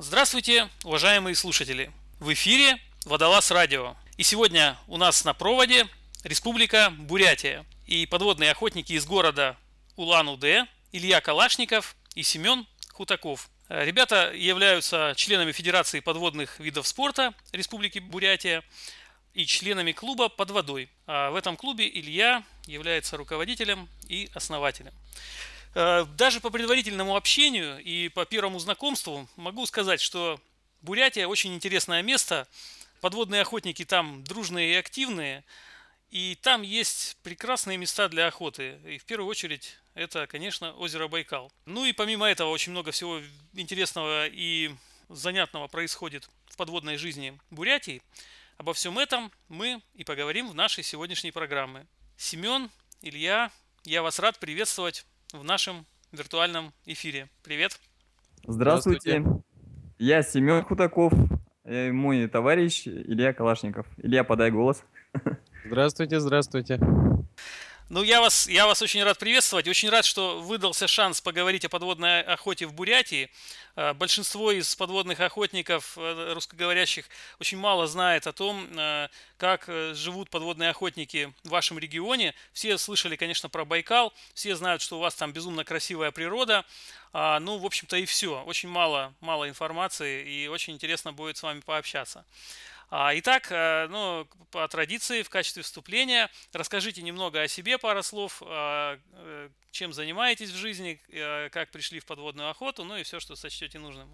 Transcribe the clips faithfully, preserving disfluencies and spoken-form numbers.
Здравствуйте, уважаемые слушатели! В эфире Водолаз Радио. И сегодня у нас на проводе Республика Бурятия и подводные охотники из города Улан-Удэ Илья Калашников и Семен Хутаков. Ребята являются членами Федерации подводных видов спорта Республики Бурятия и членами клуба «Под водой». А в этом клубе Илья является руководителем и основателем. Даже по предварительному общению и по первому знакомству могу сказать, что Бурятия очень интересное место. Подводные охотники там дружные и активные. И там есть прекрасные места для охоты. И в первую очередь это, конечно, озеро Байкал. Ну и помимо этого очень много всего интересного и занятного происходит в подводной жизни Бурятии. Обо всем этом мы и поговорим в нашей сегодняшней программе. Семен, Илья, я вас рад приветствовать в нашем виртуальном эфире. Привет. Здравствуйте. Здравствуйте. Я Семен Хутаков, и мой товарищ Илья Калашников. Илья, подай голос. Здравствуйте, здравствуйте. Ну, я вас, я вас очень рад приветствовать. Очень рад, что выдался шанс поговорить о подводной охоте в Бурятии. Большинство из подводных охотников русскоговорящих очень мало знает о том, как живут подводные охотники в вашем регионе. Все слышали, конечно, про Байкал. Все знают, что у вас там безумно красивая природа. Ну, в общем-то, и все. Очень мало, мало информации, и очень интересно будет с вами пообщаться. Итак, ну, по традиции, в качестве вступления, расскажите немного о себе, пару слов, чем занимаетесь в жизни, как пришли в подводную охоту, ну и все, что сочтете нужным.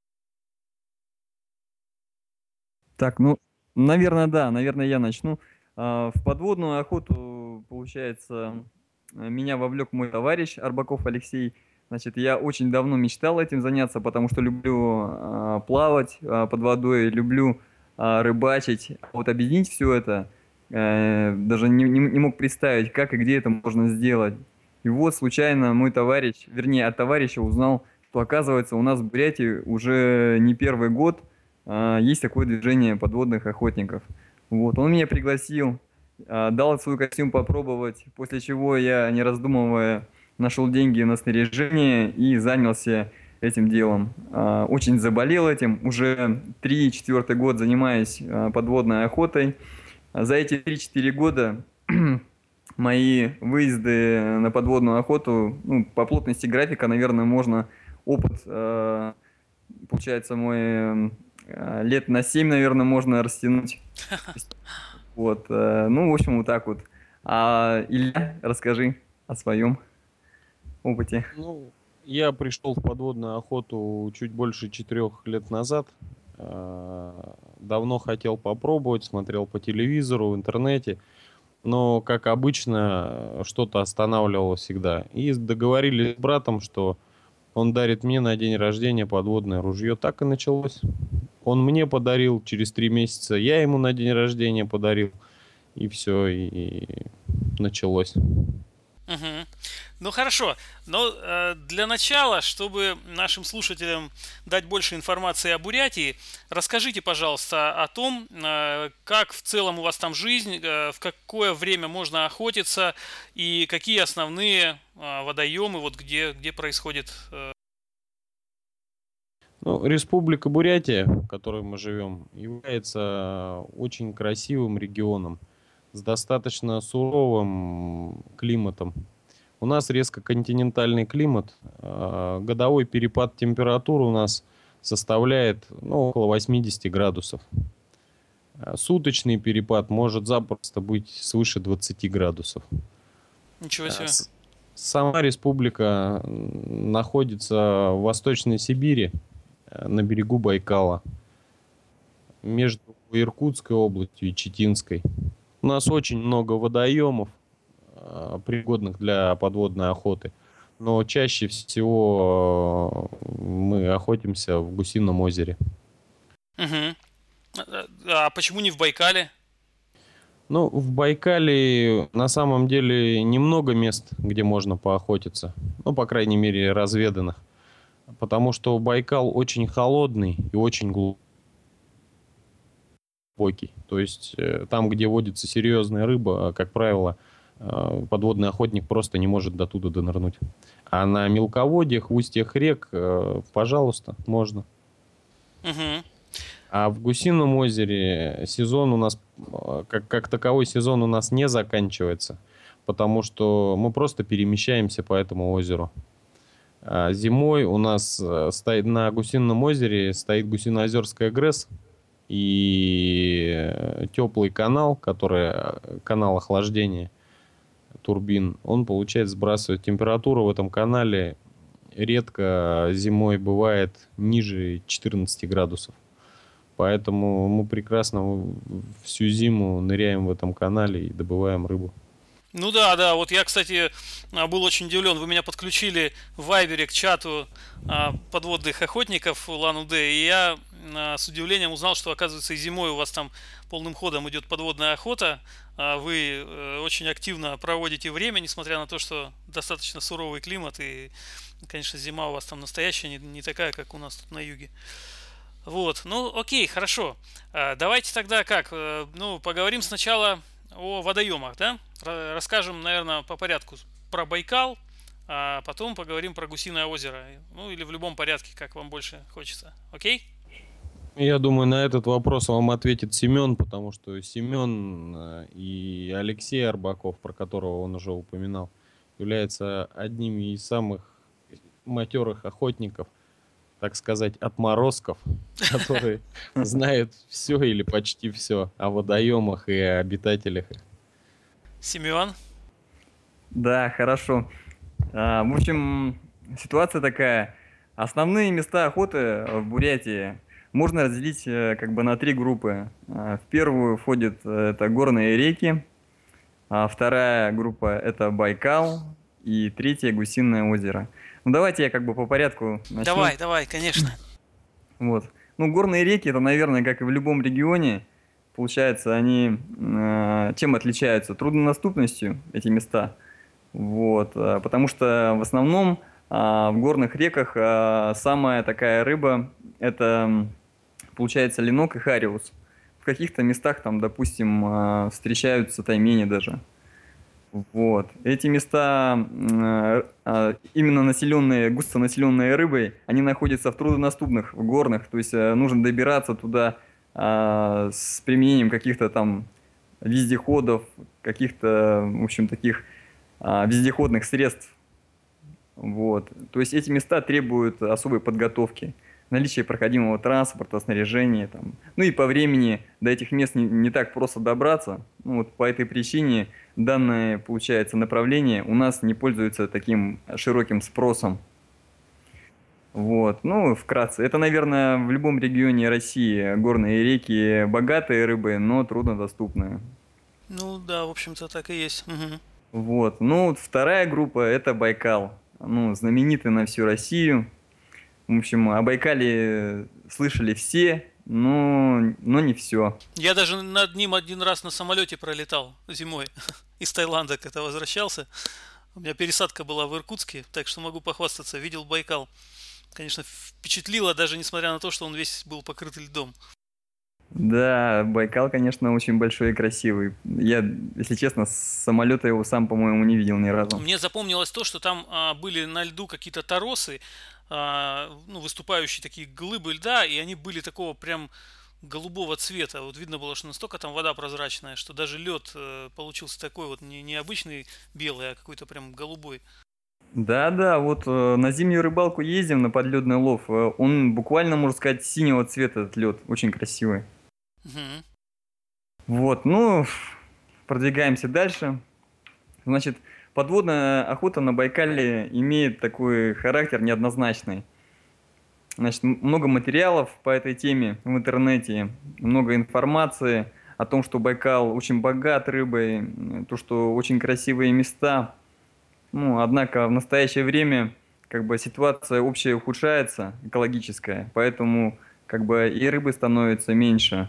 Так, ну, наверное, да, наверное, я начну. В подводную охоту, получается, меня вовлек мой товарищ Арбаков Алексей. Значит, я очень давно мечтал этим заняться, потому что люблю плавать под водой, люблю рыбачить. Вот объединить все это, э, даже не, не, не мог представить, как и где это можно сделать. И вот случайно мой товарищ, вернее от товарища узнал, что оказывается у нас в Бурятии уже не первый год э, есть такое движение подводных охотников. Вот, он меня пригласил, э, дал свой костюм попробовать, после чего я, не раздумывая, нашел деньги на снаряжение и занялся этим делом. Очень заболел этим. Уже три-четвёртый год занимаюсь подводной охотой. За эти три-четыре года мои выезды на подводную охоту, ну, по плотности графика, наверное, можно опыт, получается, мой лет на семь, наверное, можно растянуть. Вот. Ну, в общем, вот так вот. А Илья, расскажи о своем опыте. Ну, я пришел в подводную охоту чуть больше четырех лет назад. Давно хотел попробовать, смотрел по телевизору, в интернете. Но, как обычно, что-то останавливало всегда. И договорились с братом, что он дарит мне на день рождения подводное ружье. Так и началось. Он мне подарил, через три месяца я ему на день рождения подарил. И все, и началось. Угу. Ну хорошо, но э, для начала, чтобы нашим слушателям дать больше информации о Бурятии, расскажите, пожалуйста, о том, э, как в целом у вас там жизнь, э, в какое время можно охотиться и какие основные э, водоемы, вот где, где происходит. Э... Ну, Республика Бурятия, в которой мы живем, является очень красивым регионом с достаточно суровым климатом. У нас резко континентальный климат. Годовой перепад температуры у нас составляет ну, около восемьдесят градусов. Суточный перепад может запросто быть свыше двадцати градусов. Ничего себе. Сама республика находится в Восточной Сибири, на берегу Байкала, между Иркутской областью и Читинской. У нас очень много водоемов, пригодных для подводной охоты. Но чаще всего мы охотимся в Гусином озере. Угу. А почему не в Байкале? Ну, в Байкале на самом деле немного мест, где можно поохотиться. Ну, по крайней мере, разведанных. Потому что Байкал очень холодный и очень глубокий. То есть там, где водится серьезная рыба, как правило, подводный охотник просто не может до туда донырнуть. А на мелководьях, в устьях рек, пожалуйста, можно. Мгм. А в Гусином озере сезон у нас, э, как, как таковой сезон у нас не заканчивается, потому что мы просто перемещаемся по этому озеру. А зимой у нас э, стоит на Гусином озере стоит Гусиноозерская ГРЭС и теплый канал, который э, канал охлаждения турбин, он, получается, сбрасывает температуру в этом канале. Редко зимой бывает ниже четырнадцати градусов. Поэтому мы прекрасно всю зиму ныряем в этом канале и добываем рыбу. Ну да, да, вот я, кстати, а, был очень удивлен. Вы меня подключили в Вайбере к чату а, подводных охотников Улан-Удэ, и я а, с удивлением узнал, что, оказывается, и зимой у вас там полным ходом идет подводная охота. А Вы э, очень активно проводите время, несмотря на то, что достаточно суровый климат, и, конечно, зима у вас там настоящая, не, не такая, как у нас тут на юге. Вот, ну окей, хорошо. А, Давайте тогда как, э, ну, поговорим сначала о водоемах, да? Ра- Расскажем, наверное, по порядку про Байкал, а потом поговорим про Гусиное озеро. Ну, или в любом порядке, как вам больше хочется. Окей? Я думаю, на этот вопрос вам ответит Семен, потому что Семен э, и Алексей Арбаков, про которого он уже упоминал, являются одними из самых матерых охотников, так сказать, отморозков, которые знают все или почти все о водоемах и о обитателях их. Семен? Да, хорошо. А, в общем, ситуация такая. Основные места охоты в Бурятии можно разделить э, как бы на три группы. А, В первую входят э, это горные реки, а вторая группа это Байкал и третья Гусиное озеро. Ну давайте я как бы по порядку начну. Давай, давай, конечно. Вот. Ну, горные реки, это, наверное, как и в любом регионе, получается, они э, чем отличаются? Труднодоступностью, эти места. Вот. э, Потому что в основном а, в горных реках а, самая такая рыба, это, м, получается, ленок и хариус. В каких-то местах там, допустим, а, встречаются таймени даже. Вот. Эти места, м, э, а, именно населенные, густонаселенные рыбой, они находятся в труднодоступных, в горных, то есть э, нужно добираться туда а, с применением каких-то там вездеходов, каких-то, в общем, таких а, вездеходных средств. Вот. То есть эти места требуют особой подготовки, наличия проходимого транспорта, снаряжения. Там. Ну и по времени до этих мест не, не так просто добраться. Ну, вот по этой причине данное, получается, направление у нас не пользуется таким широким спросом. Вот. Ну, вкратце. Это, наверное, в любом регионе России горные реки богатые рыбы, но труднодоступные. Ну да, в общем-то, так и есть. Мгм. Вот. Ну, вот вторая группа – это Байкал. Ну, знаменитый на всю Россию. В общем, о Байкале слышали все, но, но не все. Я даже над ним один раз на самолете пролетал зимой из Таиланда, когда возвращался. У меня пересадка была в Иркутске, так что могу похвастаться. Видел Байкал. Конечно, впечатлило, даже несмотря на то, что он весь был покрыт льдом. Да, Байкал, конечно, очень большой и красивый. Я, если честно, с самолета его сам, по-моему, не видел ни разу. Мне запомнилось то, что там а, были на льду какие-то торосы, а, ну, выступающие такие глыбы льда, и они были такого прям голубого цвета. Вот видно было, что настолько там вода прозрачная, что даже лед э, получился такой вот не, не обычный белый, а какой-то прям голубой. Да-да, вот э, на зимнюю рыбалку ездим, на подледный лов. э, Он буквально, можно сказать, синего цвета, этот лед. Очень красивый. Мгм. Вот, ну, продвигаемся дальше. Значит, подводная охота на Байкале имеет такой характер неоднозначный. Значит, м- много материалов по этой теме в интернете, много информации о том, что Байкал очень богат рыбой, м, то, что очень красивые места. Ну, однако в настоящее время как бы ситуация общая ухудшается, экологическая, поэтому как бы и рыбы становится меньше,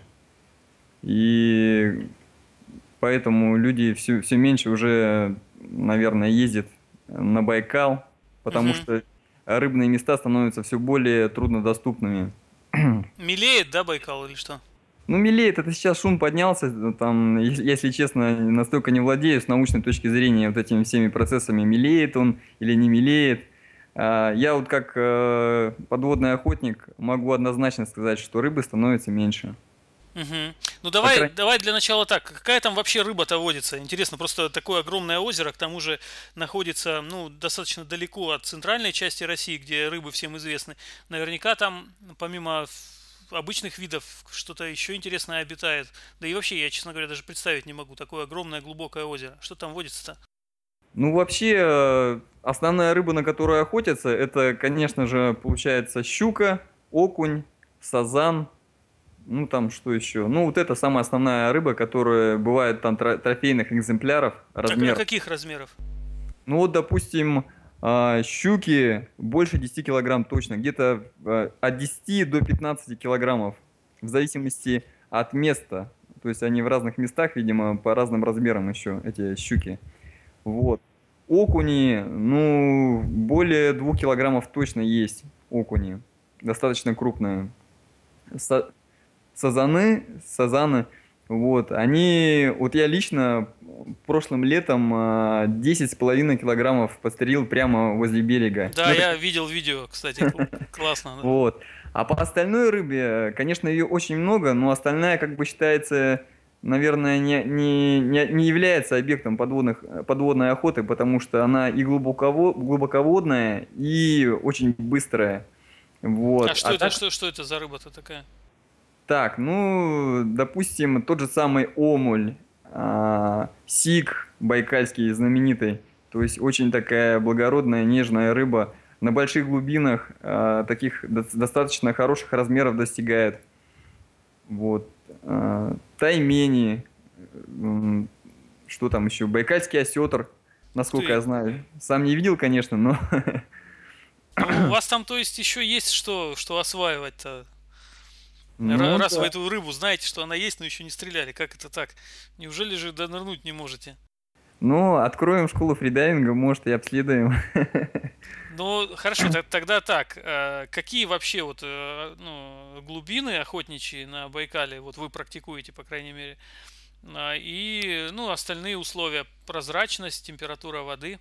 и поэтому люди все, все меньше уже, наверное, ездят на Байкал, потому Мгм. что рыбные места становятся все более труднодоступными. Мелеет, да, Байкал или что? Ну, мелеет, это сейчас шум поднялся, там, ес- если честно, настолько не владею с научной точки зрения вот этими всеми процессами, мелеет он или не мелеет. А, Я вот как э, подводный охотник могу однозначно сказать, что рыбы становится меньше. Мгм. Ну По давай, крайней давай для начала так. Какая там вообще рыба-то водится? Интересно, просто такое огромное озеро, к тому же находится, ну, достаточно далеко от центральной части России, где рыбы всем известны. Наверняка там, помимо ф- обычных видов, что-то еще интересное обитает. Да и вообще, я, честно говоря, даже представить не могу такое огромное глубокое озеро. Что там водится-то? Ну, вообще, э, основная рыба, на которую охотятся, это, конечно же, получается щука, окунь, сазан, ну, там что еще? Ну, вот это самая основная рыба, которая бывает там тро- трофейных экземпляров А, к- а размеров. каких размеров? Ну, вот, допустим, а, щуки больше десяти килограмм точно, где-то э, от десяти до пятнадцати килограммов, в зависимости от места. То есть они в разных местах, видимо, по разным размерам еще, эти щуки. Вот. Окуни, ну, более двух килограммов точно есть окуни. Достаточно крупные. Са- Сазаны, сазаны, вот, они, вот я лично прошлым летом а, десять с половиной килограммов пострелил прямо возле берега. Да, Ну, это, я видел видео, кстати, кл- классно, да. вот. А по остальной рыбе, конечно, ее очень много, но остальная как бы считается, наверное, не, не, не, не является объектом подводных, подводной охоты, потому что она и глубоково, глубоководная, и очень быстрая. А Вот. что А это, так, что, что это за рыба-то такая? так, ну, допустим, тот же самый омуль, а, сик байкальский знаменитый, то есть очень такая благородная, нежная рыба, на больших глубинах а, таких до- достаточно хороших размеров достигает. Вот. А, таймени, м, что там еще, байкальский осетр, Ух насколько я ты. знаю. Сам не видел, конечно, но Ну, у вас там, то есть, еще есть что, что осваивать-то? Ра- ну Раз вы да. эту рыбу знаете, что она есть, но еще не стреляли, как это так? Неужели же донырнуть не можете? Ну, откроем школу фридайвинга, может, и обследуем. Ну, хорошо, так- тогда так. э, Какие вообще вот э, ну, глубины охотничьи на Байкале вот вы практикуете, по крайней мере, А, и ну остальные условия: прозрачность, температура воды.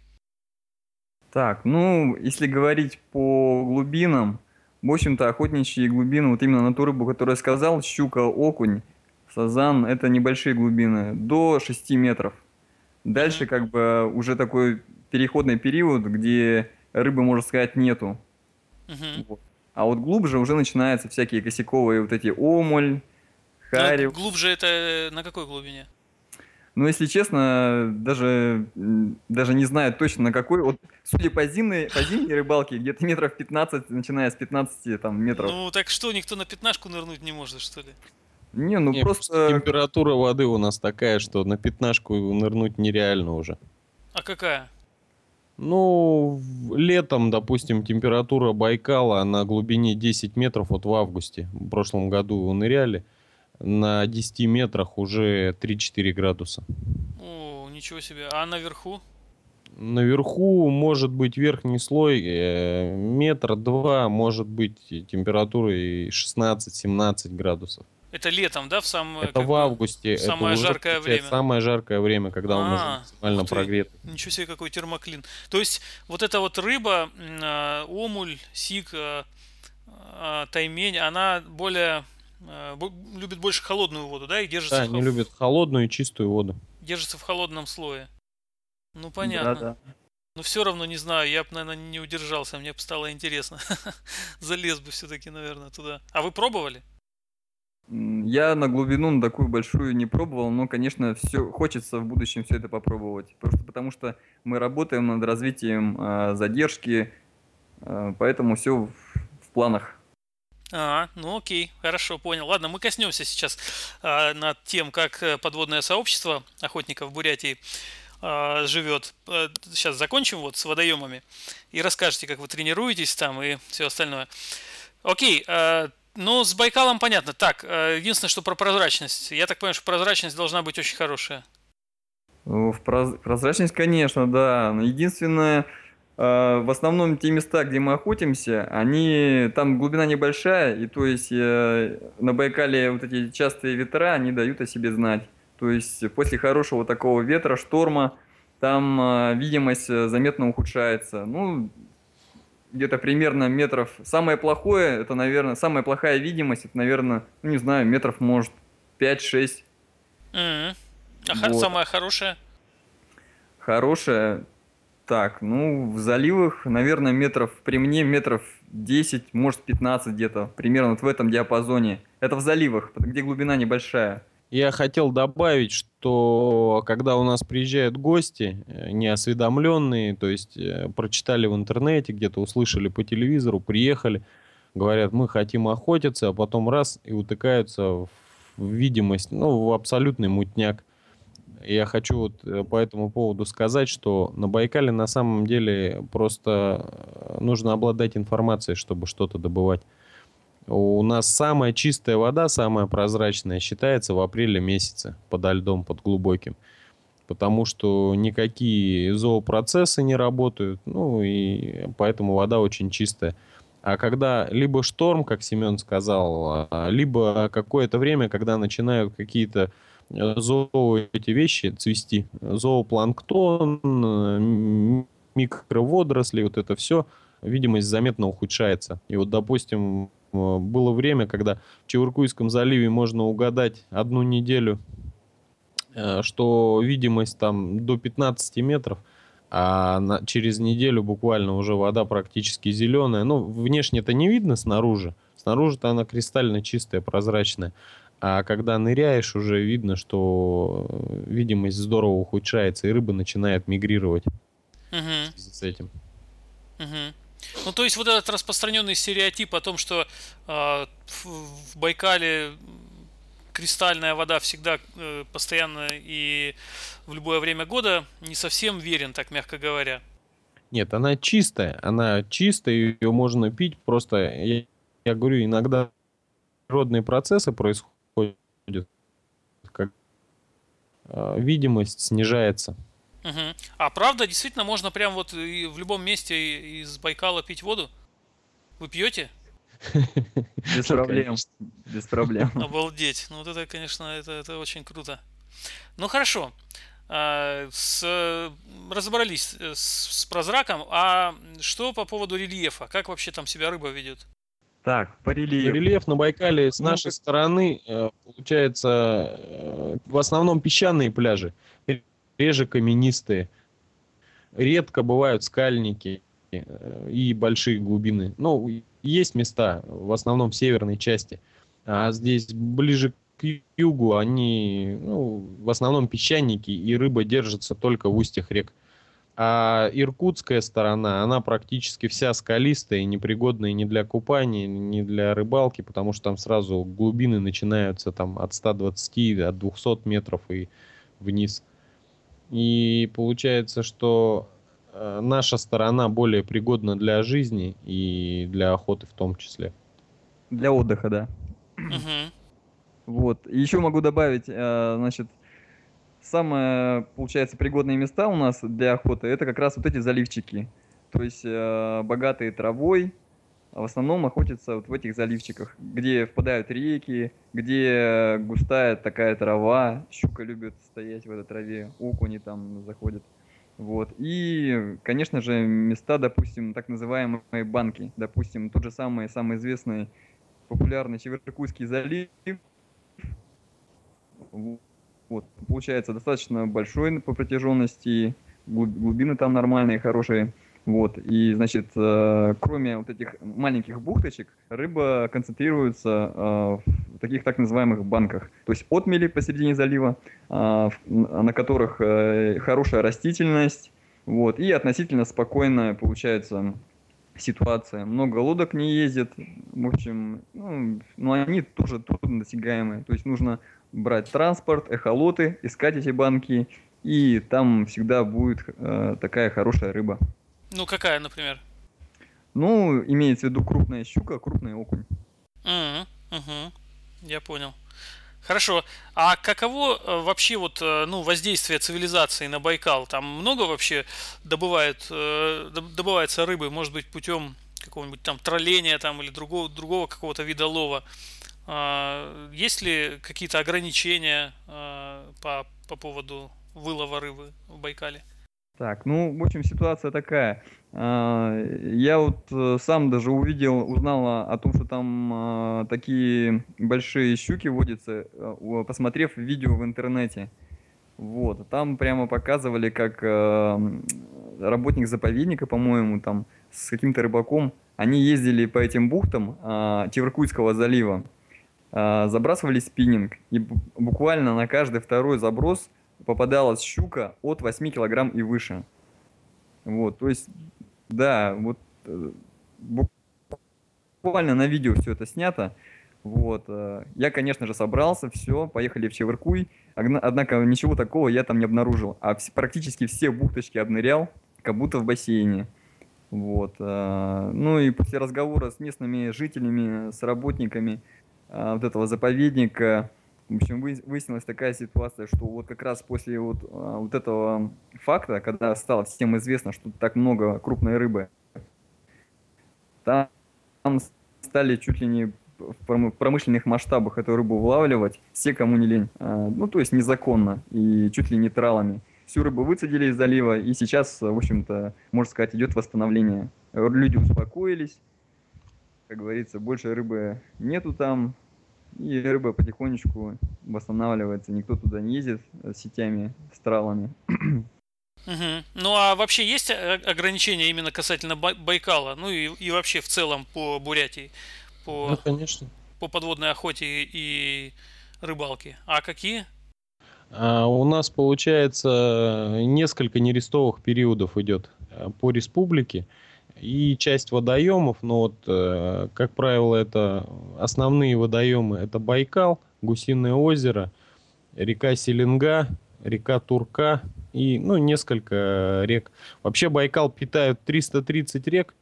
Так, ну, если говорить по глубинам, в общем-то, охотничьи глубины, вот именно на ту рыбу, которую я сказал, щука, окунь, сазан, это небольшие глубины, до шести метров. Мгм, Дальше как бы уже такой переходный период, где рыбы, можно сказать, нету. мгм. Вот. А вот глубже уже начинаются всякие косяковые вот эти омоль, Ну, г- хариус. глубже это на какой глубине? Но если честно, даже, м, даже не знаю точно на какой. Вот, судя по зимней, по зимней рыбалке, где-то метров пятнадцать, начиная с пятнадцати там, метров. Ну, так что, никто на пятнашку нырнуть не может, что ли? Не, ну Не, просто просто, температура воды у нас такая, что на пятнашку нырнуть нереально уже. А какая? Ну, в- летом, допустим, температура Байкала на глубине десять метров, вот в августе, в прошлом году ныряли, на десяти метрах уже три-четыре градуса. О, ничего себе. А наверху? Наверху может быть верхний слой э, метр два, может быть и температура и шестнадцать-семнадцать градусов. Это летом, да, в самое, Это как в бы, августе, в это самое уже жаркое получается время? самое жаркое время, когда он уже А, ух максимально ты. прогрет. Ничего себе, какой термоклин. То есть, вот эта вот рыба, м, а, омуль, сик, а, а, таймень, она более а, бо- любит больше холодную воду, да, и Да, держится в, хо- они любят холодную и чистую воду. держится в холодном слое. Ну, да, понятно. да. Но все равно не знаю, я бы, наверное, не удержался, мне бы стало интересно. Залез бы все-таки, наверное, туда. А вы пробовали? М, Я на глубину на такую большую не пробовал, но, конечно, все хочется в будущем все это попробовать. Просто потому что мы работаем над развитием а, задержки, а, поэтому все в, в планах. А, ну окей, хорошо, понял. Ладно, мы коснемся сейчас а, над тем, как э, подводное сообщество охотников в Бурятии а, живет. А, Сейчас закончим вот с водоемами и расскажете, как вы тренируетесь там и все остальное. Окей, а, ну с Байкалом понятно. Так, а, единственное, что про прозрачность. Я так понимаю, что прозрачность должна быть очень хорошая. Ну, В проз- прозрачность, конечно, да. Но единственное, э, в основном те места, где мы охотимся, они там глубина небольшая, и то есть э, на Байкале вот эти частые ветра, они дают о себе знать. То есть после хорошего такого ветра, шторма, там э, видимость э, заметно ухудшается. Ну, где-то примерно метров. Самое плохое, это, наверное, самая плохая видимость, это, наверное, ну, не знаю, метров, может, пять-шесть. М. А ха- Вот. самое хорошее? Хорошая. Так, ну, в заливах, наверное, метров, при мне метров десять, может, пятнадцать где-то, примерно вот в этом диапазоне. Это в заливах, где глубина небольшая. Я хотел добавить, что когда у нас приезжают гости, э, неосведомленные, то есть э, прочитали в интернете, где-то услышали по телевизору, приехали, говорят, мы хотим охотиться, а потом раз и утыкаются в в видимость, ну, в абсолютный мутняк. Я хочу вот э, по этому поводу сказать, что на Байкале на самом деле просто э, нужно обладать информацией, чтобы что-то добывать. У нас самая чистая вода, самая прозрачная, считается в апреле месяце подо льдом, под глубоким. Потому что никакие зоопроцессы не работают, ну и поэтому вода очень чистая. А когда либо шторм, как Семен сказал, а, либо какое-то время, когда начинают какие-то э, зоо эти вещи цвести, зоопланктон, э, м- микроводоросли, вот это все, видимость заметно ухудшается. И вот, допустим, э, было время, когда в Чебаркульском заливе можно угадать одну неделю, э, что видимость там до пятнадцати метров, а на- через неделю буквально уже вода практически зеленая. Ну, внешне-то не видно снаружи. Снаружи-то она кристально чистая, прозрачная. А когда ныряешь, уже видно, что э, видимость здорово ухудшается, и рыба начинает мигрировать в Мгм. связи с этим. Мгм. Ну, то есть вот этот распространенный стереотип о том, что а, в, в Байкале м, кристальная вода всегда э, постоянно и в любое время года, не совсем верен, так мягко говоря. Нет, она чистая. Она чистая, ее можно пить. Просто, я, я говорю, иногда природные процессы происходят, как э, видимость снижается. Мгм. А правда, действительно, можно прям вот и в любом месте и- из Байкала пить воду? Вы пьете? Без Ну, проблем, конечно. без проблем. Обалдеть. Ну вот это, конечно, это, это очень круто. Ну хорошо. А, с, разобрались э, с, с прозраком. А что по поводу рельефа? Как вообще там себя рыба ведет? Так, по рельефу. Рельеф на Байкале с Ну, нашей стороны э, получается э, в основном песчаные пляжи, реже каменистые, редко бывают скальники э, и большие глубины. Ну, есть места, в основном в северной части, а здесь ближе к югу они, ну, в основном песчаники, и рыба держится только в устьях рек. А иркутская сторона, она практически вся скалистая и непригодная ни для купания, ни для рыбалки, потому что там сразу глубины начинаются там от ста двадцати, от двухсот метров и вниз. И получается, что э, наша сторона более пригодна для жизни и для охоты в том числе. для отдыха, да. Угу. Вот. И еще могу добавить, э, значит, самые, получается, пригодные места у нас для охоты, это как раз вот эти заливчики. То есть э, богатые травой, а в основном охотятся вот в этих заливчиках, где впадают реки, где густая такая трава, щука любит стоять в этой траве, окуни там заходят. Вот. И, конечно же, места, допустим, так называемые банки. Допустим, тот же самый, самый известный, популярный Чеверкуйский залив. Вот. Получается достаточно большой по протяженности, глуб- глубины там нормальные, хорошие. Вот. И, значит, э, кроме вот этих маленьких бухточек, рыба концентрируется э, в таких так называемых банках. То есть отмели посередине залива, а, в- на которых э, хорошая растительность, вот, и относительно спокойная получается ситуация. Много лодок не ездит, в общем, ну, но они тоже трудно досягаемые. То есть нужно брать транспорт, эхолоты, искать эти банки, и там всегда будет э, такая хорошая рыба. Ну какая, например? Ну, имеется в виду крупная щука, крупный окунь. Угу. Угу. Я понял. Хорошо. А каково э, вообще вот э, ну воздействие цивилизации на Байкал? Там много вообще добывает, э, доб- добывается рыбы, может быть, путем какого-нибудь там тролления там или другого другого какого-то вида лова? А, есть ли какие-то ограничения а, по по поводу вылова рыбы в Байкале? Так, ну, в общем, ситуация такая. А, Я вот э, сам даже увидел, узнал о о том, что там а, такие большие щуки водятся, э, у- посмотрев видео в интернете. Вот, там прямо показывали, как э, м, работник заповедника, по-моему, там с каким-то рыбаком, они ездили по этим бухтам а, Чевыркуйского залива, а, забрасывали спиннинг, и бу- буквально на каждый второй заброс попадалась щука от восьми килограмм и выше. Вот, то есть, да, вот э, буквально на видео все это снято. Вот, э, я, конечно же, собрался, все, поехали в Чевыркуй, огна- однако ничего такого я там не обнаружил, а вс- практически все бухточки обнырял, как будто в бассейне. Вот, э, ну и после разговора с местными жителями, с работниками э, вот этого заповедника, в общем, вы- выяснилась такая ситуация, что вот как раз после вот, э, вот этого факта, когда стало всем известно, что так много крупной рыбы, там стали чуть ли не в пром- промышленных масштабах эту рыбу вылавливать все, кому не лень. А, Ну, то есть незаконно и чуть ли не тралами. Всю рыбу выцедили из залива, и сейчас, в общем-то, можно сказать, идет восстановление. Люди успокоились, как говорится, больше рыбы нету там, и рыба потихонечку восстанавливается. Никто туда не ездит с сетями, с тралами. Мгм. Ну а вообще есть э, ограничения именно касательно Бай- Байкала, ну и, и вообще в целом по Бурятии, Да, по, конечно. по подводной охоте и рыбалке? А какие? А у нас, получается, несколько нерестовых периодов идет э, по республике и часть водоемов, но вот, э, как правило, это основные водоемы, это Байкал, Гусиное озеро, река Селенга, река Турка и, ну, несколько рек. Вообще Байкал питают триста тридцать рек,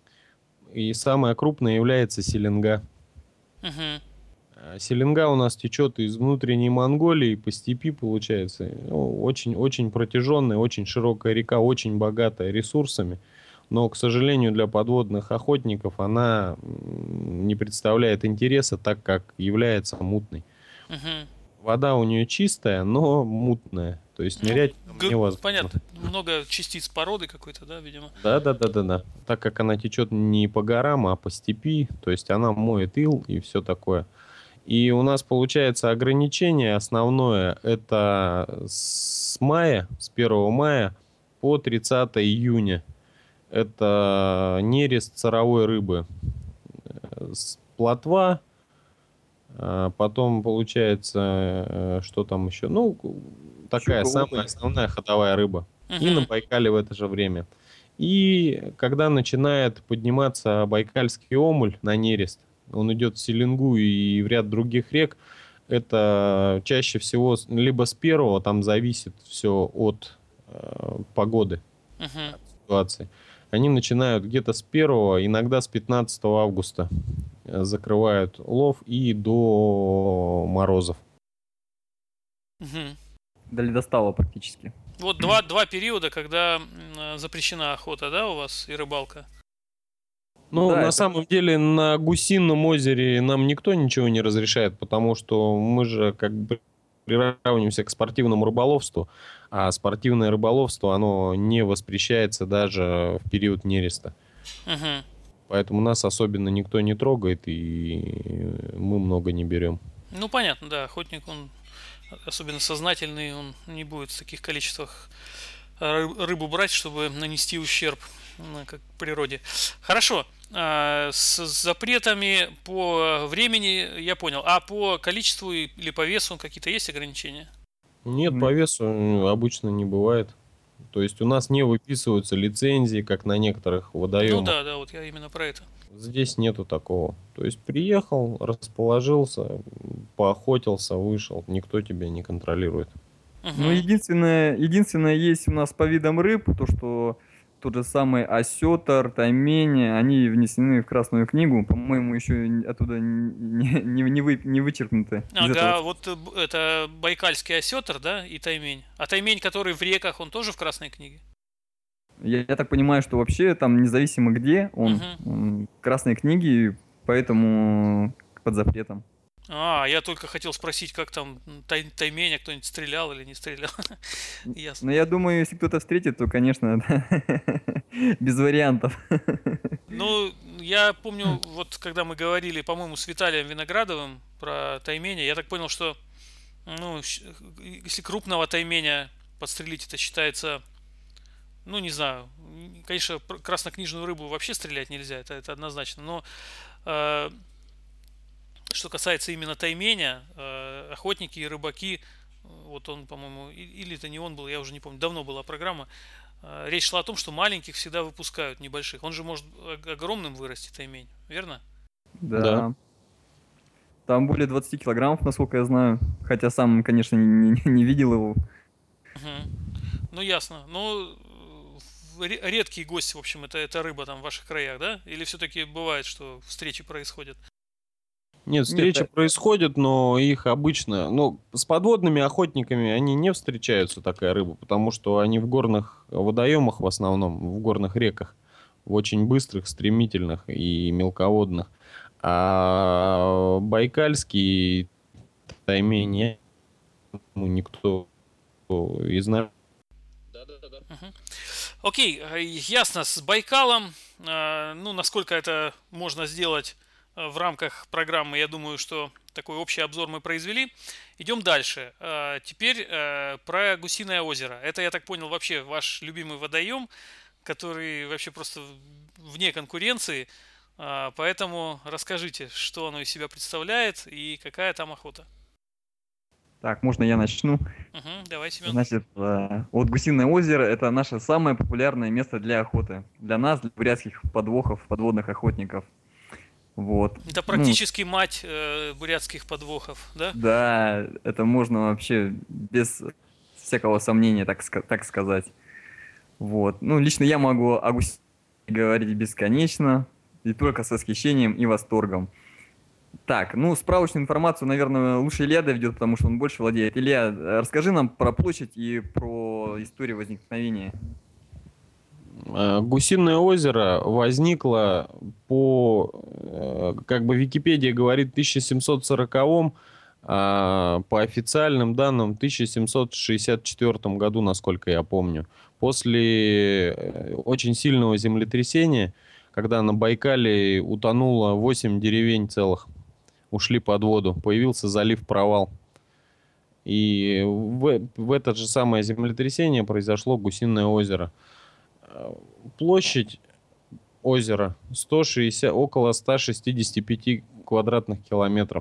и самая крупная является Селенга. Мгм. А Селенга у нас течет из внутренней Монголии по степи, получается. Ну, очень, очень протяженная, очень широкая река, очень богатая ресурсами. Но, к сожалению, для подводных охотников она м, не представляет интереса, так как является мутной. Мгм. Вода у нее чистая, но мутная. То есть Ну, нырять там г- невозможно. понятно, много частиц породы какой-то, да, видимо. Да, да, да, да, да. Так как она течет не по горам, а по степи, то есть она моет ил и все такое. И у нас получается ограничение основное это с мая, с первого мая по тридцатое июня. Это нерест царовой рыбы. Э, с- Плотва, а потом получается, э, что там еще? Ну, такая Щука, самая окунь. основная ходовая рыба. И на Мгм. Байкале в это же время. И когда начинает подниматься байкальский омуль на нерест, он идет в Селенгу и в ряд других рек, это чаще всего с- либо с первого, там зависит все от э, погоды, Мгм. от ситуации. Они начинают где-то с первого, иногда с пятнадцатого августа э, закрывают лов и до морозов. Мгм. До ледостава практически. Вот два, два периода, когда м, э, запрещена охота, да, у вас и рыбалка? Ну, Да, на это самом деле на Гусином озере нам никто ничего не разрешает, потому что мы же как бы приравниваемся к спортивному рыболовству, а спортивное рыболовство, оно не воспрещается даже в период нереста. Мгм. Поэтому нас особенно никто не трогает, и мы много не берем. Ну, понятно, да, охотник, он особенно сознательный, он не будет в таких количествах ры- рыбу брать, чтобы нанести ущерб ну, как природе. Хорошо. а, С запретами по времени я понял. А по количеству и- или по весу какие-то есть ограничения? Нет, по весу м, обычно не бывает. То есть у нас не выписываются лицензии, как на некоторых Ну водоемах. да, да, вот я именно про это. Здесь нету такого. То есть приехал, расположился, поохотился, вышел. Никто тебя не контролирует. Ну, Мгм. единственное, единственное есть у нас по видам рыб, то, что тот же самый осетр, таймень, они внесены в Красную книгу, по-моему, еще н- оттуда не, не, не, вы- не вычеркнуты из этого. Ага, вот э, б- это байкальский осетр, да, и таймень. А таймень, который в реках, он тоже в Красной книге? Я, я так понимаю, что вообще там независимо где он, Мгм. он в Красной книге, поэтому под запретом. А, я только хотел спросить, как там м, тай, тайменя, кто-нибудь стрелял или не стрелял. Н- Ясно. Но я думаю, если кто-то встретит, то, конечно, да, без вариантов. Ну, я помню, вот когда мы говорили, по-моему, с Виталием Виноградовым про тайменя, я так понял, что, ну, щ- если крупного тайменя подстрелить, это считается, ну, не знаю, н- конечно, пр- краснокнижную рыбу вообще стрелять нельзя, это, это однозначно, но э, что касается именно тайменя, э, охотники и рыбаки, э, вот он, по-моему, и- или это не он был, я уже не помню, давно была программа, э, речь шла о том, что маленьких всегда выпускают, небольших. Он же может ог- огромным вырасти, таймень, верно? Да. Да, там более двадцати килограммов, насколько я знаю. Хотя сам, конечно, не, не- не видел его. Мгм. Ну, ясно. Ну, э, ре- редкий гость, в общем, это, это рыба там в ваших краях, да? Или все-таки бывает, что встречи происходят? Нет, Нет, встречи происходят, но их обычно, ну, с подводными охотниками они не встречаются, такая рыба, потому что они в горных водоемах в основном, в горных реках, в очень быстрых, стремительных и мелководных. А байкальский таймень, ну, никто из нас... Мгм. Окей, э, ясно, с Байкалом, э, ну, насколько это можно сделать э, в рамках программы, я думаю, что такой общий обзор мы произвели. Идем дальше. Э, Теперь э, про Гусиное озеро. Это, я так понял, вообще ваш любимый водоем, который вообще просто вне конкуренции. А, Поэтому расскажите, что оно из себя представляет и какая там охота. так, можно я начну? Мгм, давай, Семен. Значит, э, вот Гусиное озеро — это наше самое популярное место для охоты. Для нас, для бурятских подвохов, подводных охотников. Вот. Это Ну, практически мать э, бурятских подвохов, да? да, это можно вообще без всякого сомнения, так, ска- так сказать. Вот. Ну, лично я могу о Гусине говорить бесконечно, и только с восхищением и восторгом. Так, ну, справочную информацию, наверное, лучше Илья доведет, потому что он больше владеет. Илья, э, расскажи нам про площадь и про историю возникновения. Э, Гусиное озеро возникло по, э, как бы Википедия говорит, тысяча семьсот сороковом, а по официальным данным в тысяча семьсот шестьдесят четвёртом году, насколько я помню. После э, очень сильного землетрясения, когда на Байкале утонуло восемь деревень целых, ушли под воду, появился залив-провал. И в, в это же самое землетрясение произошло Гусиное озеро. Э, Площадь озера сто шестьдесят, около ста шестидесяти пяти квадратных километров.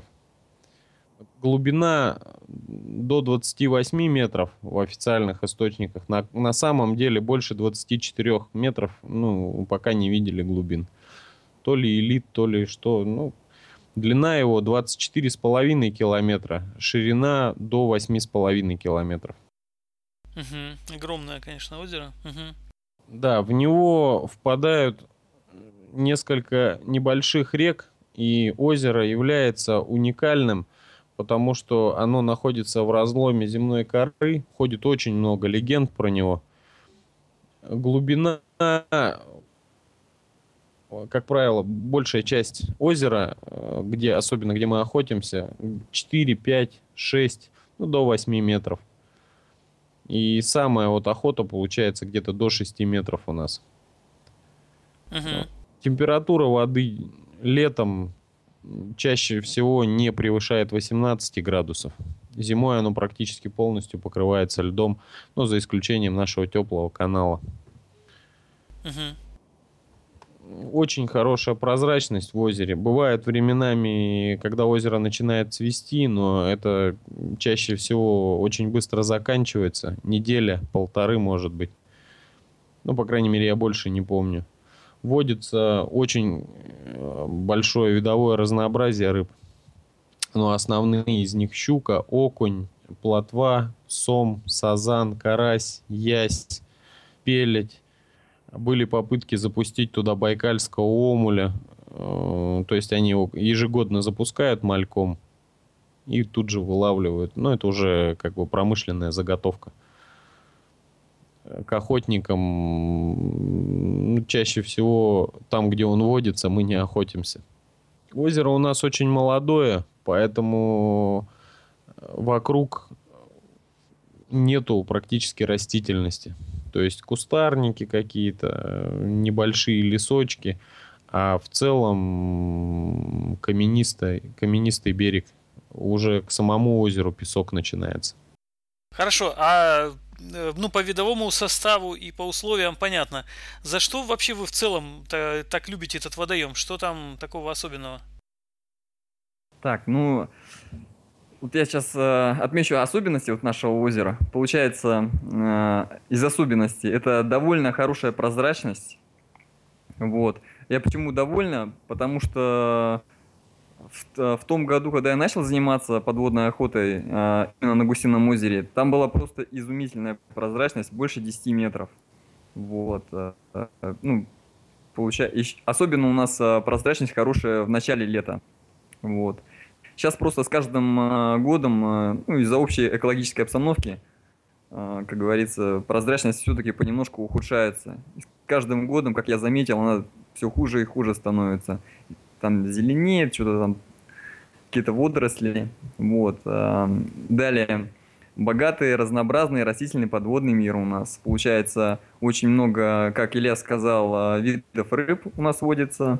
Глубина до двадцати восьми метров в официальных источниках. На, на самом деле больше двадцати четырёх метров, ну, пока не видели глубин. То ли элит, то ли что. Ну, длина его двадцать четыре с половиной километра, ширина до восьми с половиной километров. Мгм. Огромное, конечно, озеро. Мгм. Да, в него впадают несколько небольших рек, и озеро является уникальным, потому что оно находится в разломе земной коры, ходит очень много легенд про него. Глубина, как правило, большая часть озера, э, где, особенно где мы охотимся, четыре, пять, шесть, ну, до восьми метров. И самая вот охота получается где-то до шести метров у нас. Мгм. Температура воды летом чаще всего не превышает восемнадцати градусов. Зимой оно практически полностью покрывается льдом, но за исключением нашего теплого канала. Мгм. Очень хорошая прозрачность в озере. Бывают временами, когда озеро начинает цвести, но это чаще всего очень быстро заканчивается. Неделя, полторы, может быть. Ну, по крайней мере, я больше не помню. Водится очень э, большое видовое разнообразие рыб. Но основные из них щука, окунь, плотва, сом, сазан, карась, ясь, пеледь. Были попытки запустить туда байкальского омуля. Э, То есть они его ежегодно запускают мальком и тут же вылавливают. Но это уже как бы промышленная заготовка. К охотникам ну, чаще всего там, где он водится, мы не охотимся. Озеро у нас очень молодое. Поэтому вокруг нету практически растительности. То есть кустарники какие-то, небольшие лесочки, а в целом каменистый, каменистый берег. Уже к самому озеру песок начинается. Хорошо, а э, ну по видовому составу и по условиям понятно. За что вообще вы в целом так любите этот водоем? Что там такого особенного? Так, ну, вот я сейчас э, отмечу особенности вот нашего озера. Получается, э, из особенностей это довольно хорошая прозрачность. Вот. Я почему довольна? Потому что в, т- в том году, когда я начал заниматься подводной охотой э, именно на Гусином озере, там была просто изумительная прозрачность, больше десяти метров. Вот. э, э, Ну, получа... ищ- Особенно у нас э, прозрачность хорошая в начале лета. Вот. Сейчас просто с каждым э, годом, э, ну, из-за общей экологической обстановки, э, как говорится, прозрачность все-таки понемножку ухудшается. И с каждым годом, как я заметил, она все хуже и хуже становится. Там зеленеет, что-то там, какие-то водоросли. Вот. э, Далее, богатый, разнообразный растительный подводный мир у нас. Получается, очень много, как Илья сказал, э, видов рыб у нас водится.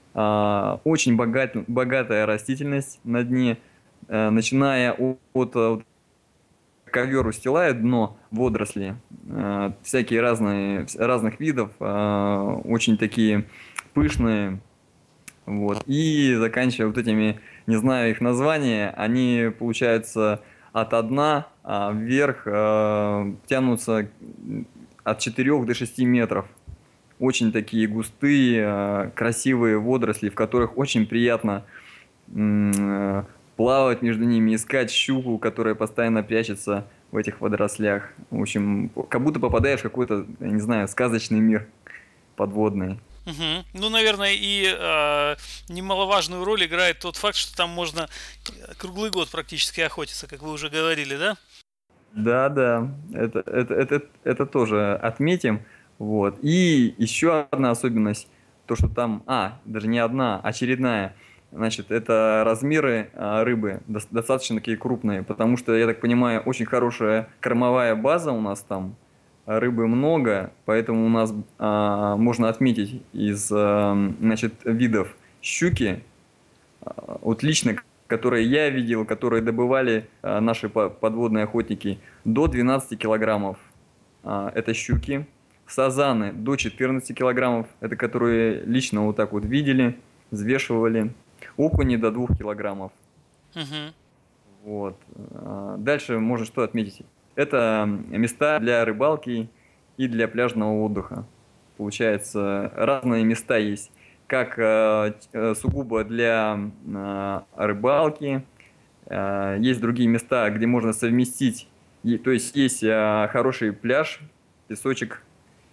А, Очень богат, богатая растительность на дне, э, начиная от, от, э, вот ковер устилает дно водоросли, э, всякие разные, разных видов, э, очень такие пышные, вот, и заканчивая вот этими, не знаю их названия, они, получается, от дна а, вверх э, тянутся от четырёх до шести метров. Очень такие густые, э, красивые водоросли, в которых очень приятно м, э, плавать между ними, искать щуку, которая постоянно прячется в этих водорослях. В общем, как будто попадаешь в какой-то, я не знаю, сказочный мир подводный. Мгм. Ну, наверное, и э, немаловажную роль играет тот факт, что там можно э, круглый год практически охотиться, как вы уже говорили, да? Да, да, это, это, это, это тоже отметим. Вот. И еще одна особенность, то, что там, а, даже не одна, очередная, значит, это размеры а, рыбы дос- достаточно такие крупные, потому что, я так понимаю, очень хорошая кормовая база у нас там, а рыбы много, поэтому у нас а, можно отметить из, а, значит, видов щуки, а, вот лично, которые я видел, которые добывали а, наши по- подводные охотники, до двенадцати килограммов. А, это щуки. Сазаны до четырнадцати килограммов. Это которые лично вот так вот видели, взвешивали. Окуни до двух килограммов. Мгм. Вот. А, Дальше можно что отметить? Это места для рыбалки и для пляжного отдыха. Получается, разные места есть, как э, ч- э, сугубо для э, рыбалки, э, есть другие места, где можно совместить, и- то есть есть э, хороший пляж, песочек,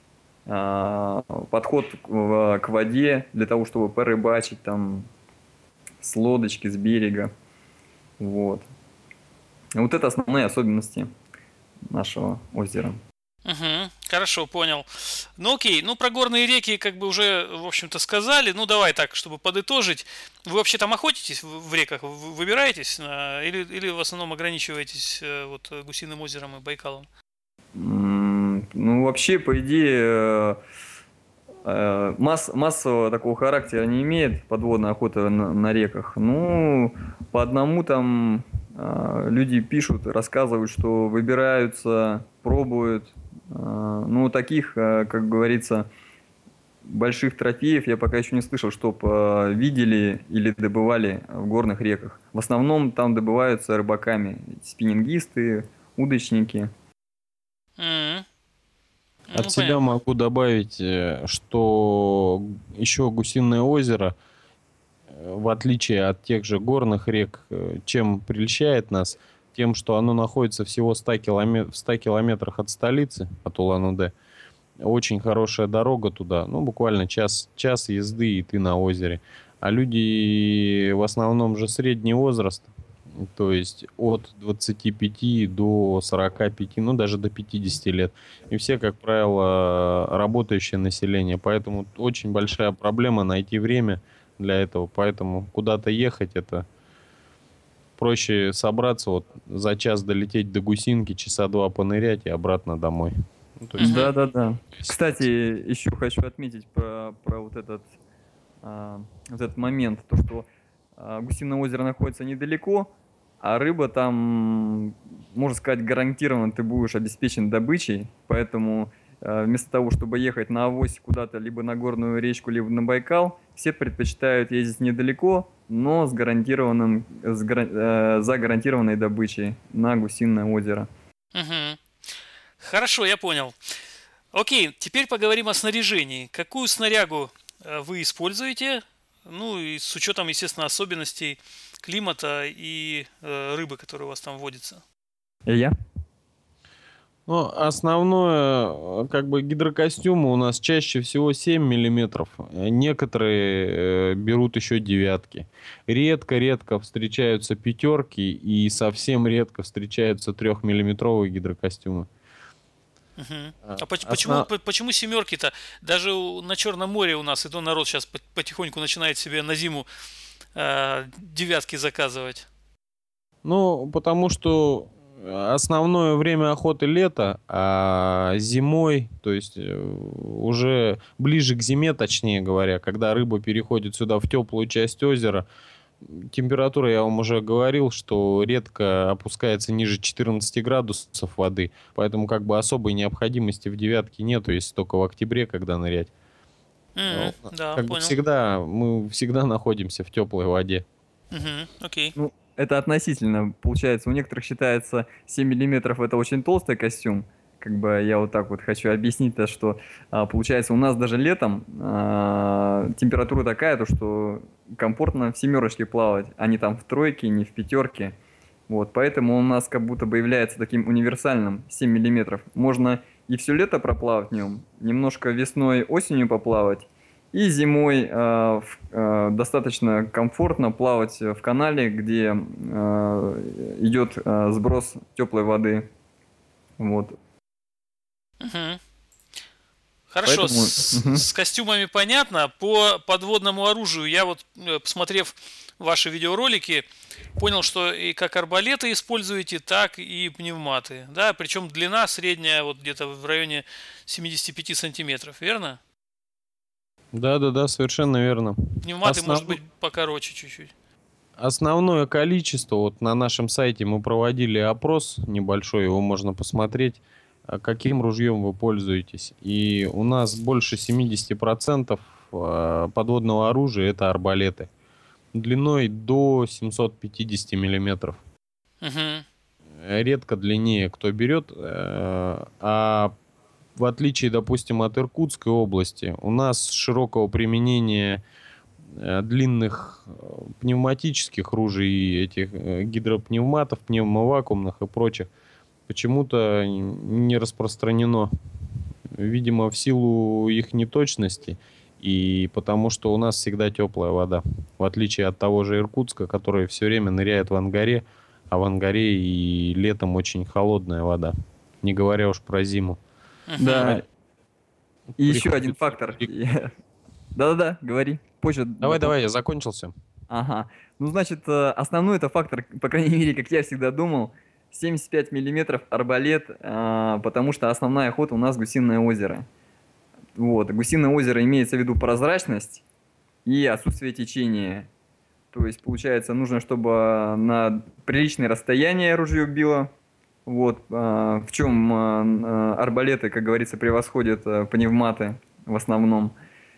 э, подход к, в- к воде для того, чтобы порыбачить там с лодочки, с берега. Вот. Вот это основные особенности нашего озера. Мгм. Хорошо, понял. Ну окей, ну про горные реки как бы уже, в общем-то, сказали. Ну давай так, чтобы подытожить. Вы вообще там охотитесь в в реках? Вы выбираетесь? а, Или, или в основном ограничиваетесь э, вот э, Гусиным озером и Байкалом? М, Ну, вообще, по идее, э, э, масс- массового такого характера не имеет подводная охота на, на реках. Ну, по одному там э, люди пишут, рассказывают, что выбираются, пробуют. Э, Ну, таких, э, как говорится, больших трофеев я пока еще не слышал, чтобы видели или добывали в горных реках. В основном там добываются рыбаками, спиннингисты, удочники. М. От Ну себя понятно. могу добавить, э, что еще Гусиное озеро, э, в отличие от тех же горных рек, э, чем прельщает нас, тем, что оно находится всего ста километрах, в ста километрах от столицы, от Улан-Удэ. Очень хорошая дорога туда, ну, буквально час, час езды, и ты на озере. А люди в основном же средний возраст, то есть от двадцати пяти до сорока пяти, ну, даже до пятидесяти лет. И все, как правило, работающее население. Поэтому очень большая проблема найти время для этого. Поэтому куда-то ехать — это проще собраться, вот за час долететь до Гусинки, часа два понырять и обратно домой. Ну, то есть, Мгм. Да, да, да. Кстати, еще хочу отметить про, про вот этот, а, вот этот момент, то, что а, Гусиное озеро находится недалеко, а рыба там, можно сказать, гарантированно ты будешь обеспечен добычей, поэтому а, вместо того, чтобы ехать на авось куда-то, либо на горную речку, либо на Байкал, все предпочитают ездить недалеко, но с гарантированным, с гара- э, за гарантированной добычей на Гусиное озеро. Мгм. Хорошо, я понял. Окей, теперь поговорим о снаряжении. Какую снарягу э, вы используете? Ну и с учетом, естественно, особенностей климата и э, рыбы, которая у вас там водится. И я? ну, основное, э, как бы гидрокостюмы у нас чаще всего семь миллиметров. Э, Некоторые э, берут еще девятки. Редко-редко встречаются пятерки и совсем редко встречаются трехмиллиметровые гидрокостюмы. Мгм. А, А поч- почему, Основ... по- почему семерки-то? Даже у- на Черном море у нас и то народ сейчас потихоньку начинает себе на зиму э, девятки заказывать. Ну, потому что основное время охоты лето, а зимой, то есть э, уже ближе к зиме, точнее говоря, когда рыба переходит сюда в теплую часть озера, температура, я вам уже говорил, что редко опускается ниже четырнадцати градусов воды, поэтому как бы особой необходимости в девятке нету, если только в октябре, когда нырять. М, Ну, да, Как бы понял. всегда, мы всегда находимся в теплой воде. Мгм, окей. Ну, это относительно. Получается, у некоторых считается семь миллиметров это очень толстый костюм. Как бы я вот так вот хочу объяснить то, что а, получается у нас даже летом а, температура такая, то что комфортно в семерочке плавать, а не там в тройке, не в пятерке. Вот, поэтому он у нас как будто бы является таким универсальным семь миллиметров. Можно и все лето проплавать в нем, немножко весной, осенью поплавать, и зимой э, в- э, достаточно комфортно плавать в канале, где э, идет э, сброс теплой воды. Вот. Мгм. Хорошо, Поэтому с, мгм. с костюмами понятно. По подводному оружию я вот, э, посмотрев ваши видеоролики, понял, что и как арбалеты используете, так и пневматы. Да, причем длина средняя вот где-то в районе семидесяти пяти сантиметров, верно? Да-да-да, совершенно верно. Пневматы, может Основ- быть, покороче чуть-чуть. Основное количество, вот на нашем сайте мы проводили опрос небольшой, его можно посмотреть, а каким ружьем вы пользуетесь. И у нас больше семьдесят процентов а, подводного оружия это арбалеты. Длиной до семисот пятидесяти миллиметров. Мгм. Редко длиннее кто берет. э, А в отличие, допустим, от Иркутской области, у нас широкого применения э, длинных э, пневматических ружей, и этих э, гидропневматов, пневмовакуумных и прочих почему-то не распространено. Видимо, в силу их неточности и потому что у нас всегда теплая вода. В отличие от того же Иркутска, который все время ныряет в ангаре, а в ангаре и летом очень холодная вода. Не говоря уж про зиму. Мгм. Да, Поэтому и еще один приходится фактор. рек- Я- Да-да-да, говори, позже Давай, дополню. давай, я закончился. Ага. Ну, значит, э, основной это фактор, по крайней мере, как я всегда думал, семьдесят пять миллиметров арбалет, а, потому что основная охота у нас Гусиное озеро. Вот, Гусиное озеро имеется в виду прозрачность и отсутствие течения. То есть, получается, нужно, чтобы на приличное расстояние ружье било. Вот, а, в чем а, а, арбалеты, как говорится, превосходят а, пневматы в основном.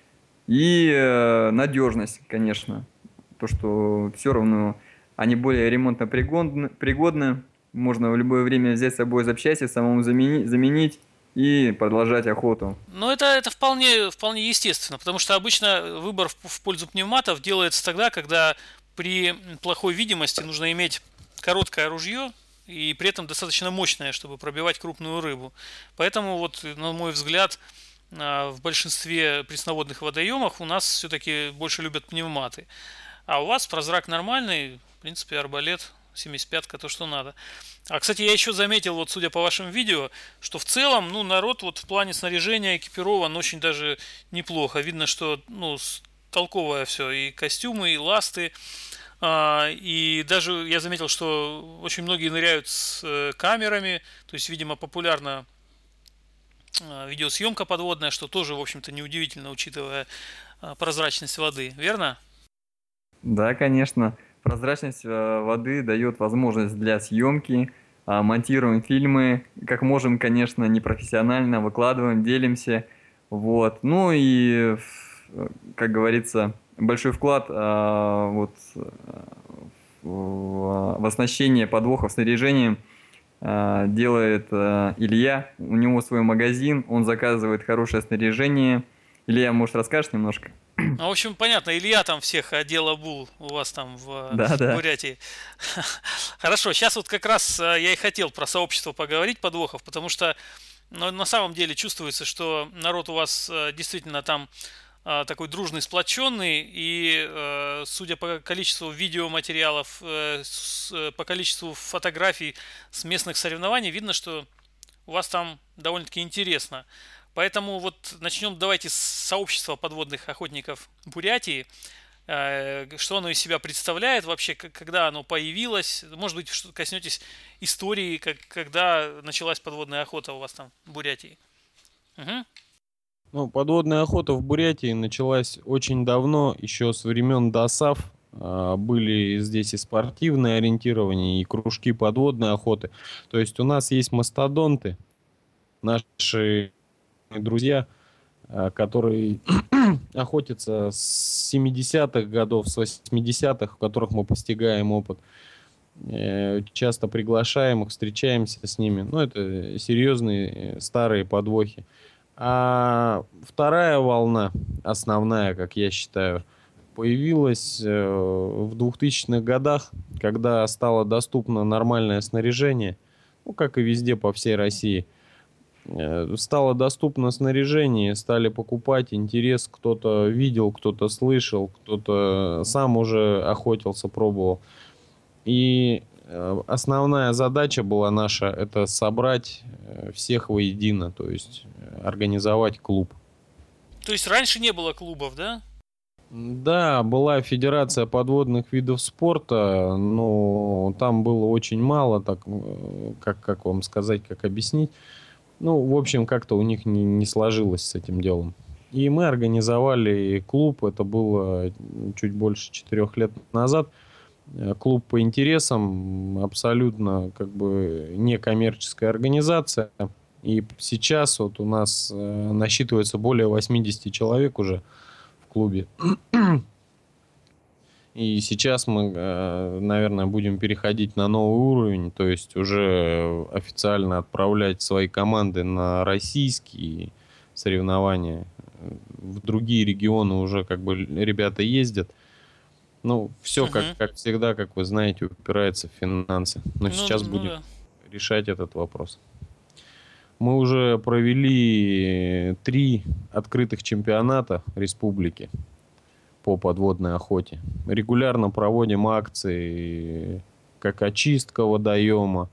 И э, надежность, конечно. То, что все равно они более ремонтно пригодны, пригодны. Можно в любое время взять с собой запчасти, самому замени- заменить и продолжать охоту. Но это, это вполне, вполне естественно, потому что обычно выбор в, в пользу пневматов делается тогда, когда при плохой видимости нужно иметь короткое ружье и при этом достаточно мощное, чтобы пробивать крупную рыбу. Поэтому, вот, на мой взгляд, а, в большинстве пресноводных водоемах у нас все-таки больше любят пневматы. А у вас прозрак нормальный, в принципе, арбалет, семьдесят пятка, то, что надо. А, кстати, я еще заметил, вот судя по вашим видео, что в целом, ну, народ вот в плане снаряжения экипирован очень даже неплохо. Видно, что, ну, с- толковое все, и костюмы, и ласты. А, И даже я заметил, что очень многие ныряют с э, камерами, то есть, видимо, популярна а, видеосъемка подводная, что тоже, в общем-то, неудивительно, учитывая а, прозрачность воды, верно? Да, конечно. Прозрачность э, воды дает возможность для съемки. А, монтируем фильмы, как можем, конечно, непрофессионально, выкладываем, делимся. Вот. Ну и, э, как говорится, большой вклад а, вот, э, в в оснащение подвохов снаряжением а, делает а, Илья. У него свой магазин, он заказывает хорошее снаряжение. Илья, может, расскажешь немножко? Ну, в общем, понятно, Илья там всех отдел обул у вас там в Да, э, да. Бурятии. Хорошо, сейчас вот как раз э, я и хотел про сообщество поговорить подвохов, потому что ну, на самом деле чувствуется, что народ у вас э, действительно там э, такой дружный, сплоченный, и э, судя по количеству видеоматериалов, э, с- э, по количеству фотографий с местных соревнований, видно, что у вас там довольно-таки интересно. Поэтому вот начнем давайте с сообщества подводных охотников Бурятии. Э, Что оно из себя представляет вообще, к- когда оно появилось? Может быть, что коснетесь истории, как, когда началась подводная охота у вас там в Бурятии? Мгм. Ну, подводная охота в Бурятии началась очень давно, еще с времен ДОСААФ. А, Были здесь и спортивные ориентирования, и кружки подводной охоты. То есть у нас есть мастодонты, наши друзья, а, которые охотятся с семидесятых годов, с восьмидесятых, в которых мы постигаем опыт. Э, Часто приглашаем их, встречаемся с ними. Ну, это серьезные э, старые подвохи. А вторая волна, основная, как я считаю, появилась э, в двухтысячных годах, когда стало доступно нормальное снаряжение, ну, как и везде по всей России. Э, Стало доступно снаряжение, стали покупать, интерес, кто-то видел, кто-то слышал, кто-то сам уже охотился, пробовал. И э, основная задача была наша — это собрать э, всех воедино, то есть э, организовать клуб. То есть раньше не было клубов, да? Да, была Федерация подводных видов спорта, но там было очень мало, так, э, как, как вам сказать, как объяснить. Ну, в общем, как-то у них не, не сложилось с этим делом. И мы организовали клуб, это было чуть больше четырех лет назад. Э, Клуб по интересам, абсолютно как бы некоммерческая организация. И сейчас вот у нас э, насчитывается более восемьдесят человек уже в клубе. И сейчас мы, э, наверное, будем переходить на новый уровень, то есть уже официально отправлять свои команды на российские соревнования. В другие регионы уже как бы ребята ездят. Ну, все как, Мгм. как всегда, как вы знаете, упирается в финансы. Но Ну, сейчас ну будем да. решать этот вопрос. Мы уже провели три открытых чемпионата республики по подводной охоте. Регулярно проводим акции, как очистка водоема,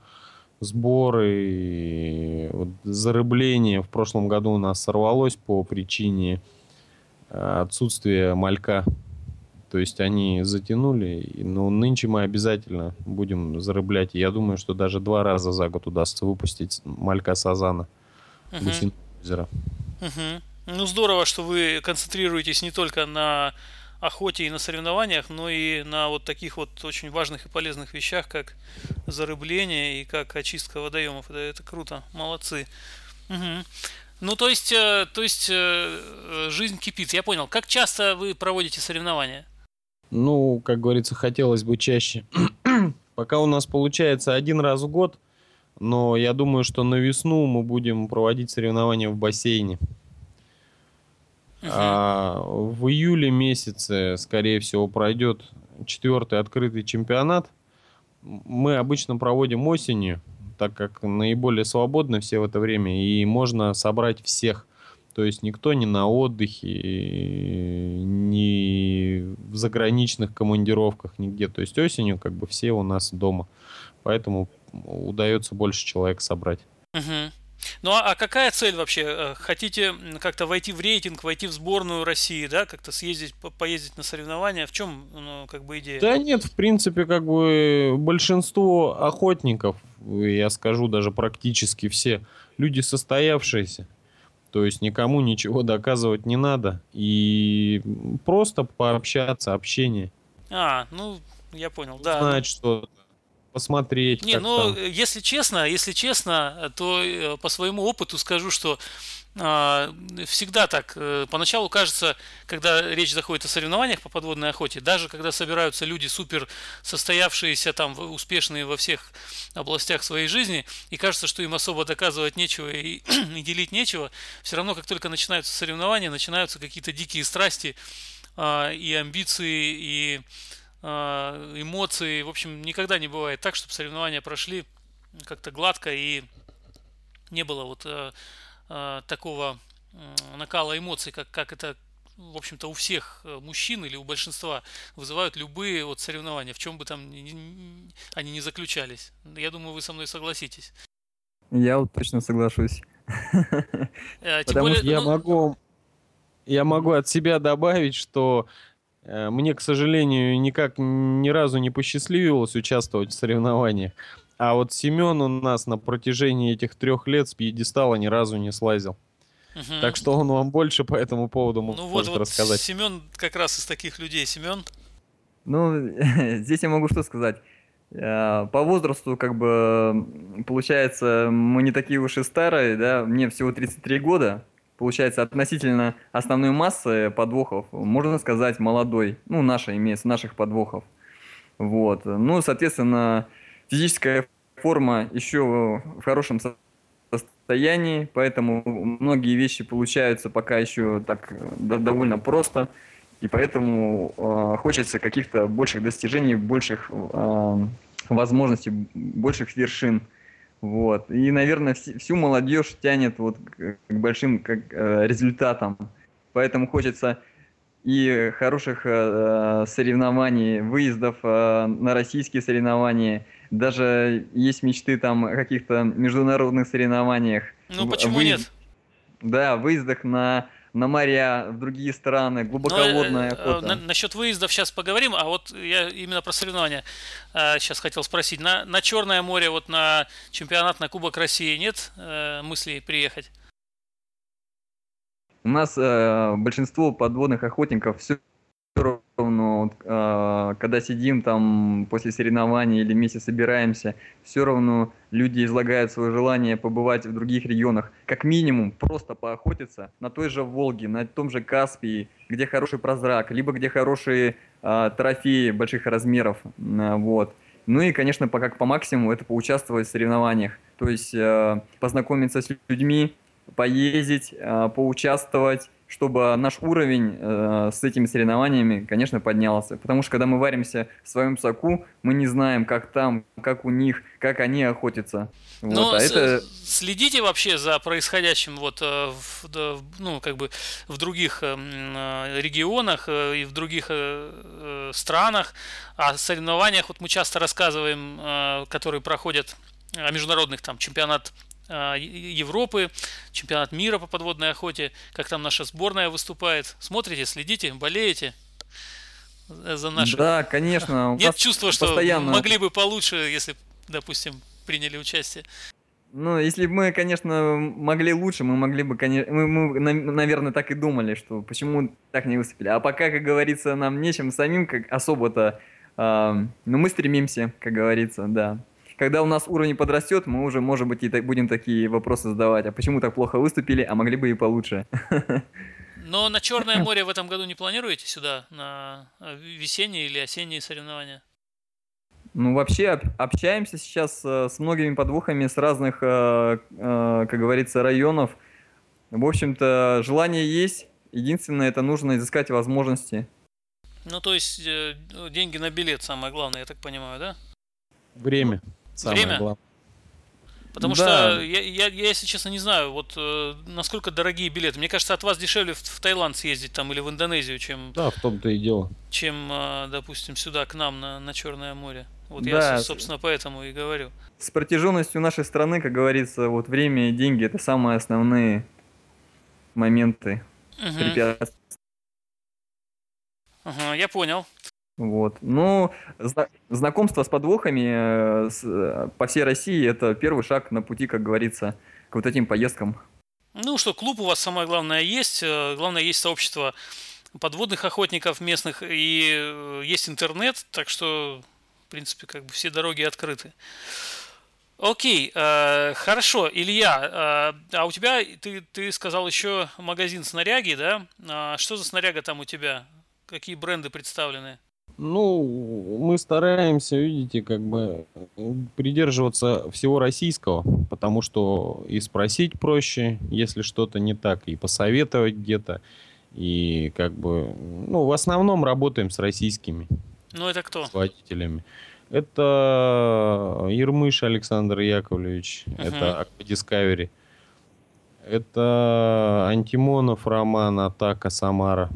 сборы, вот зарыбление. В прошлом году у нас сорвалось по причине э, отсутствия малька. То есть они затянули, и- но нынче мы обязательно будем зарыблять. И я думаю, что даже два раза за год удастся выпустить малька сазана Мгм. гусиного озера. Мгм. Ну, здорово, что вы концентрируетесь не только на охоте и на соревнованиях, но и на вот таких вот очень важных и полезных вещах, как зарыбление и как очистка водоемов. Это, это круто, молодцы. Мгм. Ну, то есть, э, то есть э, э, жизнь кипит. Я понял. Как часто вы проводите соревнования? Ну, как говорится, хотелось бы чаще. Пока у нас получается один раз в год, но я думаю, что на весну мы будем проводить соревнования в бассейне. Мгм. А в июле месяце, скорее всего, пройдет четвертый открытый чемпионат. Мы обычно проводим осенью, так как наиболее свободны все в это время, и можно собрать всех. То есть никто не на отдыхе, ни в заграничных командировках, нигде. То есть осенью как бы все у нас дома. Поэтому удается больше человек собрать. Мгм. Ну а, а какая цель вообще? Э, Хотите м, как-то войти в рейтинг, войти в сборную России, да, как-то съездить, по- поездить на соревнования? В чем, ну, как бы идея? Да нет, в принципе, как бы большинство охотников, я скажу даже практически все, люди состоявшиеся. То есть никому ничего доказывать не надо. И просто пообщаться, общение. А, ну, я понял, да, ну, Узнать что-то, посмотреть, не, как ну, там. э, если честно, если честно, э, то э, по своему опыту скажу, что а, всегда так. э, Поначалу кажется, когда речь заходит о соревнованиях по подводной охоте, даже когда собираются люди супер состоявшиеся, там, в- успешные во всех областях своей жизни, и кажется, что им особо доказывать нечего и, и делить нечего, все равно, как только начинаются соревнования, начинаются какие-то дикие страсти, а, и амбиции, и а, эмоции. В общем, никогда не бывает так, чтобы соревнования прошли как-то гладко и не было вот э, э, такого э, накала эмоций, как, как это, в общем-то, у всех э, мужчин или у большинства вызывают любые вот соревнования, в чем бы там ни- ни- они не заключались. Я думаю, вы со мной согласитесь. Я вот точно соглашусь. Э, Тем Потому более, что... Я ну, могу, я могу Мгм. от себя добавить, что э, мне, к сожалению, никак ни разу не посчастливилось участвовать в соревнованиях. А вот Семен у нас на протяжении этих трех лет с пьедестала ни разу не слазил. мгм. Так что он вам больше по этому поводу Ну вот, может вот рассказать. Семен как раз из таких людей. Семен, Ну, здесь я могу что сказать. Э, По возрасту, как бы, м, получается, мы не такие уж и старые, да, мне всего тридцать три года. Получается, относительно основной массы подвохов, можно сказать, молодой. Ну, наша имеется, наших подвохов. Вот. Ну, соответственно, физическая форма еще в хорошем со- состоянии, поэтому многие вещи получаются пока еще так э, до- довольно просто, и поэтому э, хочется каких-то больших достижений, больших э, возможностей, больших вершин. Вот. И, наверное, вс- всю молодежь тянет вот к, к большим как, э, результатам. Поэтому хочется и хороших э, соревнований, выездов э, на российские соревнования. Даже есть мечты там о каких-то международных соревнованиях, ну в- почему выезд, нет? да, выездах на, на моря, в другие страны, Но глубоководная охота. насчет выездов сейчас поговорим, а вот я именно про соревнования сейчас хотел спросить. На, на Черное море, вот на чемпионат, на Кубок России нет э, мыслей приехать? У нас э, большинство подводных охотников все равно, вот, э, когда сидим там после соревнований или вместе собираемся, все равно люди излагают свое желание побывать в других регионах. Как минимум, просто поохотиться на той же Волге, на том же Каспии, где хороший прозрак, либо где хорошие э, трофеи больших размеров. Э, вот. Ну и, конечно, по, как по максимуму это поучаствовать в соревнованиях. То есть э, познакомиться с людьми, поездить, э, поучаствовать, чтобы наш уровень э, с этими соревнованиями, конечно, поднялся. Потому что когда мы варимся в своем соку, мы не знаем, как там, как у них, как они охотятся. Вот. Но А с- это, следите вообще за происходящим вот э, в, да, в- ну как бы в других эм, э, регионах э, и в других э, э, странах о соревнованиях. Вот мы часто рассказываем, э, которые проходят о международных там чемпионат э, Е- Европы, чемпионат мира по подводной охоте, как там наша сборная выступает. Смотрите, следите, болеете э, за наших. да, конечно, у Нет нас чувства, что постоянно, могли бы получше, если, допустим, приняли участие. ну, если бы мы, конечно, могли лучше, мы могли бы, конечно, мы, мы, на- наверное, так и думали, что почему так не выступили. А пока, как говорится, нам нечем самим как особо-то, а, но мы стремимся, как говорится, да. Когда у нас уровень подрастет, мы уже, может быть, и так- будем такие вопросы задавать. А почему так плохо выступили, а могли бы и получше? Но на Черное море в этом году не планируете сюда на э, весенние или осенние соревнования? Ну, вообще об- общаемся сейчас э, с многими подвохами с разных, э, э, как говорится, районов. В общем-то, желание есть. Единственное, это нужно изыскать возможности. Ну, то есть э, деньги на билет самое главное, я так понимаю, да? Ну, Время самое Время? главное. Потому что да, я, я, я, если честно, не знаю, вот э, насколько дорогие билеты. Мне кажется, от вас дешевле в, в Таиланд съездить там или в Индонезию, чем, Да, в том-то и дело. чем э, допустим, сюда к нам на, на Черное море. Вот я, со- Да, собственно, поэтому и говорю. с протяженностью нашей страны, как говорится, вот время и деньги — это самые основные моменты Мгм. препятствий. Ага, я понял. Вот. Ну, зна- знакомство с подвохами э, с- э, по всей России — это первый шаг на пути, как говорится, к вот этим поездкам. Ну что, клуб у вас самое главное есть. э, Главное, есть сообщество подводных охотников местных и э, есть интернет, так что, в принципе, как бы все дороги открыты. Окей, э, хорошо, Илья, э, а у тебя, ты, ты сказал еще магазин снаряги, да? А что за снаряга там у тебя? Какие бренды представлены? Ну, мы стараемся, видите, как бы э, придерживаться всего российского, потому что и спросить проще, если что-то не так, и посоветовать где-то, и как бы, ну, в основном работаем с российскими Ну, это кто? производителями. Это Ермыш Александр Яковлевич, Угу, это Aqua Discovery, это Антимонов Роман, Атака Самара.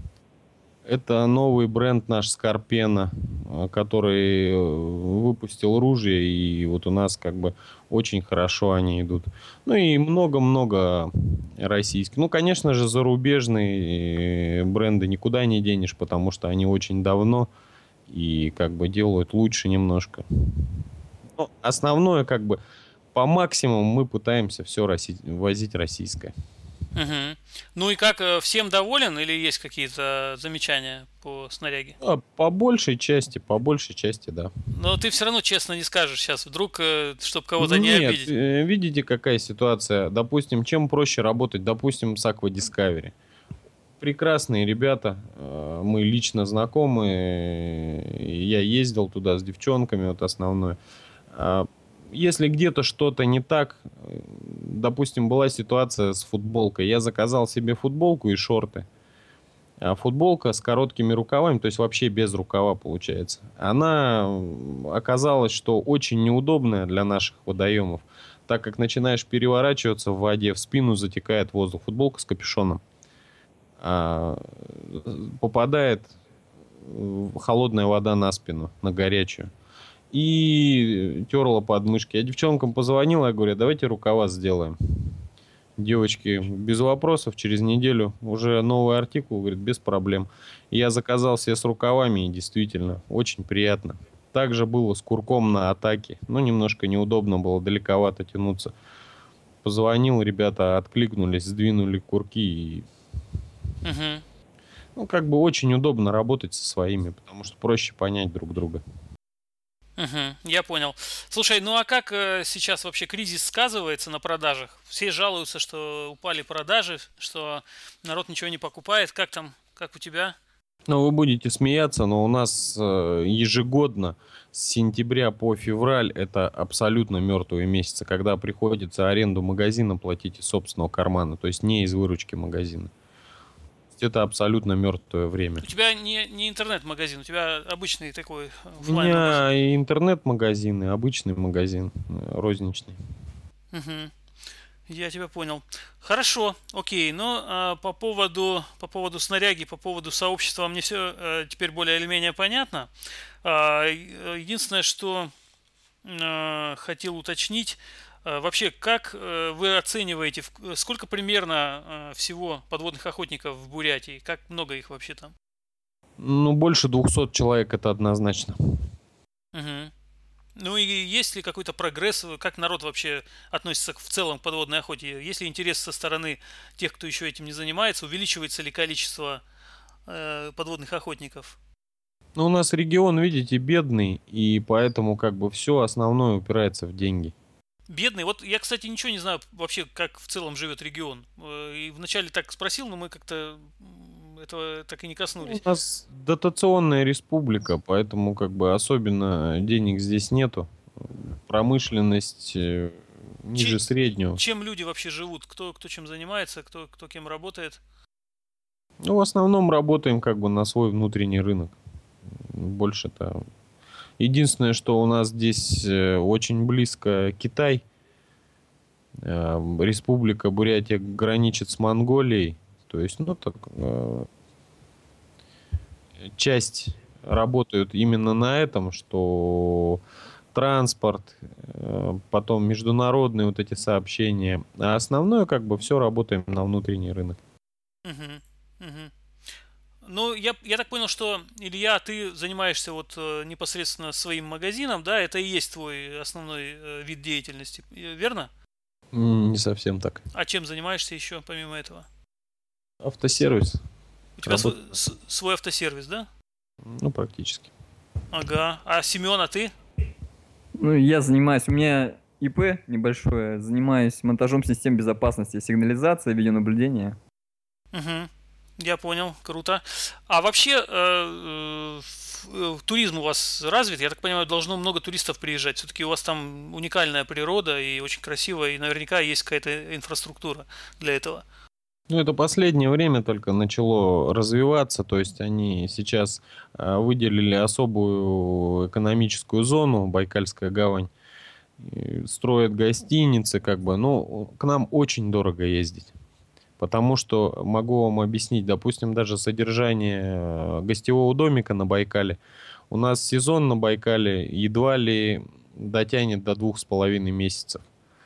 Это новый бренд наш Скорпена, э, который э, выпустил ружья, и вот у нас как бы очень хорошо они идут. Ну и много-много российских. Ну, конечно же, зарубежные э, бренды никуда не денешь, потому что они очень давно и как бы делают лучше немножко. Но основное как бы по максимуму мы пытаемся все возить российское. угу. Ну и как, э, всем доволен или есть какие-то замечания по снаряге? А, по большей части, по большей части, да. Но ты все равно честно не скажешь сейчас, вдруг, чтобы кого-то не Нет, обидеть. э, видите, какая ситуация? Допустим, чем проще работать? Допустим, с Aqua Discovery. Прекрасные ребята, э, мы лично знакомы, э, я ездил туда с девчонками, вот основное. А Если где-то что-то не так, э, допустим, была ситуация с футболкой, я заказал себе футболку и шорты. А футболка с короткими рукавами, то есть вообще без рукава получается. Она м, оказалась, что очень неудобная для наших водоемов, так как начинаешь переворачиваться в воде, в спину затекает воздух. Футболка с капюшоном. А, э, попадает э, холодная вода на спину, на горячую. И терла подмышки. Я девчонкам позвонил, я говорю, давайте рукава сделаем. Девочки, без вопросов, через неделю уже новый артикул, говорит, без проблем. Я заказал себе с рукавами, и действительно, очень приятно. Также было с курком на атаке. Ну, немножко неудобно было, далековато тянуться. Позвонил, ребята откликнулись, сдвинули курки. И, Угу. ну, как бы очень удобно работать со своими, потому что проще понять друг друга. Угу, я понял. Слушай, ну а как э, сейчас вообще кризис сказывается на продажах? Все жалуются, что упали продажи, что народ ничего не покупает. Как там, как у тебя? Ну, вы будете смеяться, но у нас э, ежегодно с сентября по февраль это абсолютно мертвые месяцы, когда приходится аренду магазина платить из собственного кармана, то есть не из выручки магазина. То есть это абсолютно мертвое время. У тебя не, не интернет-магазин, у тебя обычный такой У оффлайн-магазин. меня и интернет-магазин, и обычный магазин, э, розничный. Угу. Я тебя понял. Хорошо, окей. Но а, по поводу по поводу снаряги, по поводу сообщества мне все теперь более или менее понятно. А, э, единственное, что э, хотел уточнить, э, вообще, как э, вы оцениваете, в- э, сколько примерно э, всего подводных охотников в Бурятии? Как много их вообще там? Ну, больше двухсот человек это однозначно. Мгм. Ну и есть ли какой-то прогресс, э, как народ вообще относится к- в целом к подводной охоте? Есть ли интерес со стороны тех, кто еще этим не занимается? Увеличивается ли количество э, подводных охотников? Ну, у нас регион, видите, бедный, и поэтому как бы все основное упирается в деньги. Бедный. Вот я, кстати, ничего не знаю вообще, как в целом живет регион. Э, И вначале так спросил, но мы как-то м, этого так и не У коснулись. нас дотационная республика, поэтому как бы особенно денег здесь нету. Промышленность э, ниже Че- среднего. чем люди вообще живут? Кто, кто чем занимается, кто, кто кем работает? Ну, в основном работаем как бы на свой внутренний рынок. Больше-то. Единственное, что у нас здесь э, очень близко Китай. Э, Республика Бурятия граничит с Монголией. То есть, ну так, э, часть работают именно на этом, что транспорт, э, потом международные вот эти сообщения. А основное, как бы, все работаем на внутренний рынок. Мгм. Мгм. Ну, я, я так понял, что, Илья, ты занимаешься вот э, непосредственно своим магазином, да, это и есть твой основной э, вид деятельности, э, верно? М, Не совсем так. А чем занимаешься еще помимо этого? Автосервис У тебя свой, работает, с- свой автосервис, да? ну, практически. Ага. А Семен, а ты? Ну, я занимаюсь, у меня ИП небольшое, занимаюсь монтажом систем безопасности, сигнализации, видеонаблюдения. Мгм. Я понял, круто. А вообще, э, э, ф- э, туризм у вас развит? Я так понимаю, должно много туристов приезжать. Все-таки у вас там уникальная природа и очень красиво, и наверняка есть какая-то инфраструктура для этого. Ну, это последнее время только начало развиваться, то есть они сейчас а, выделили особую экономическую зону, Байкальская гавань, и строят гостиницы, как бы, ну, к нам очень дорого ездить. Потому что могу вам объяснить, допустим, даже содержание э, гостевого домика на Байкале. У нас сезон на Байкале едва ли дотянет до двух с половиной месяцев.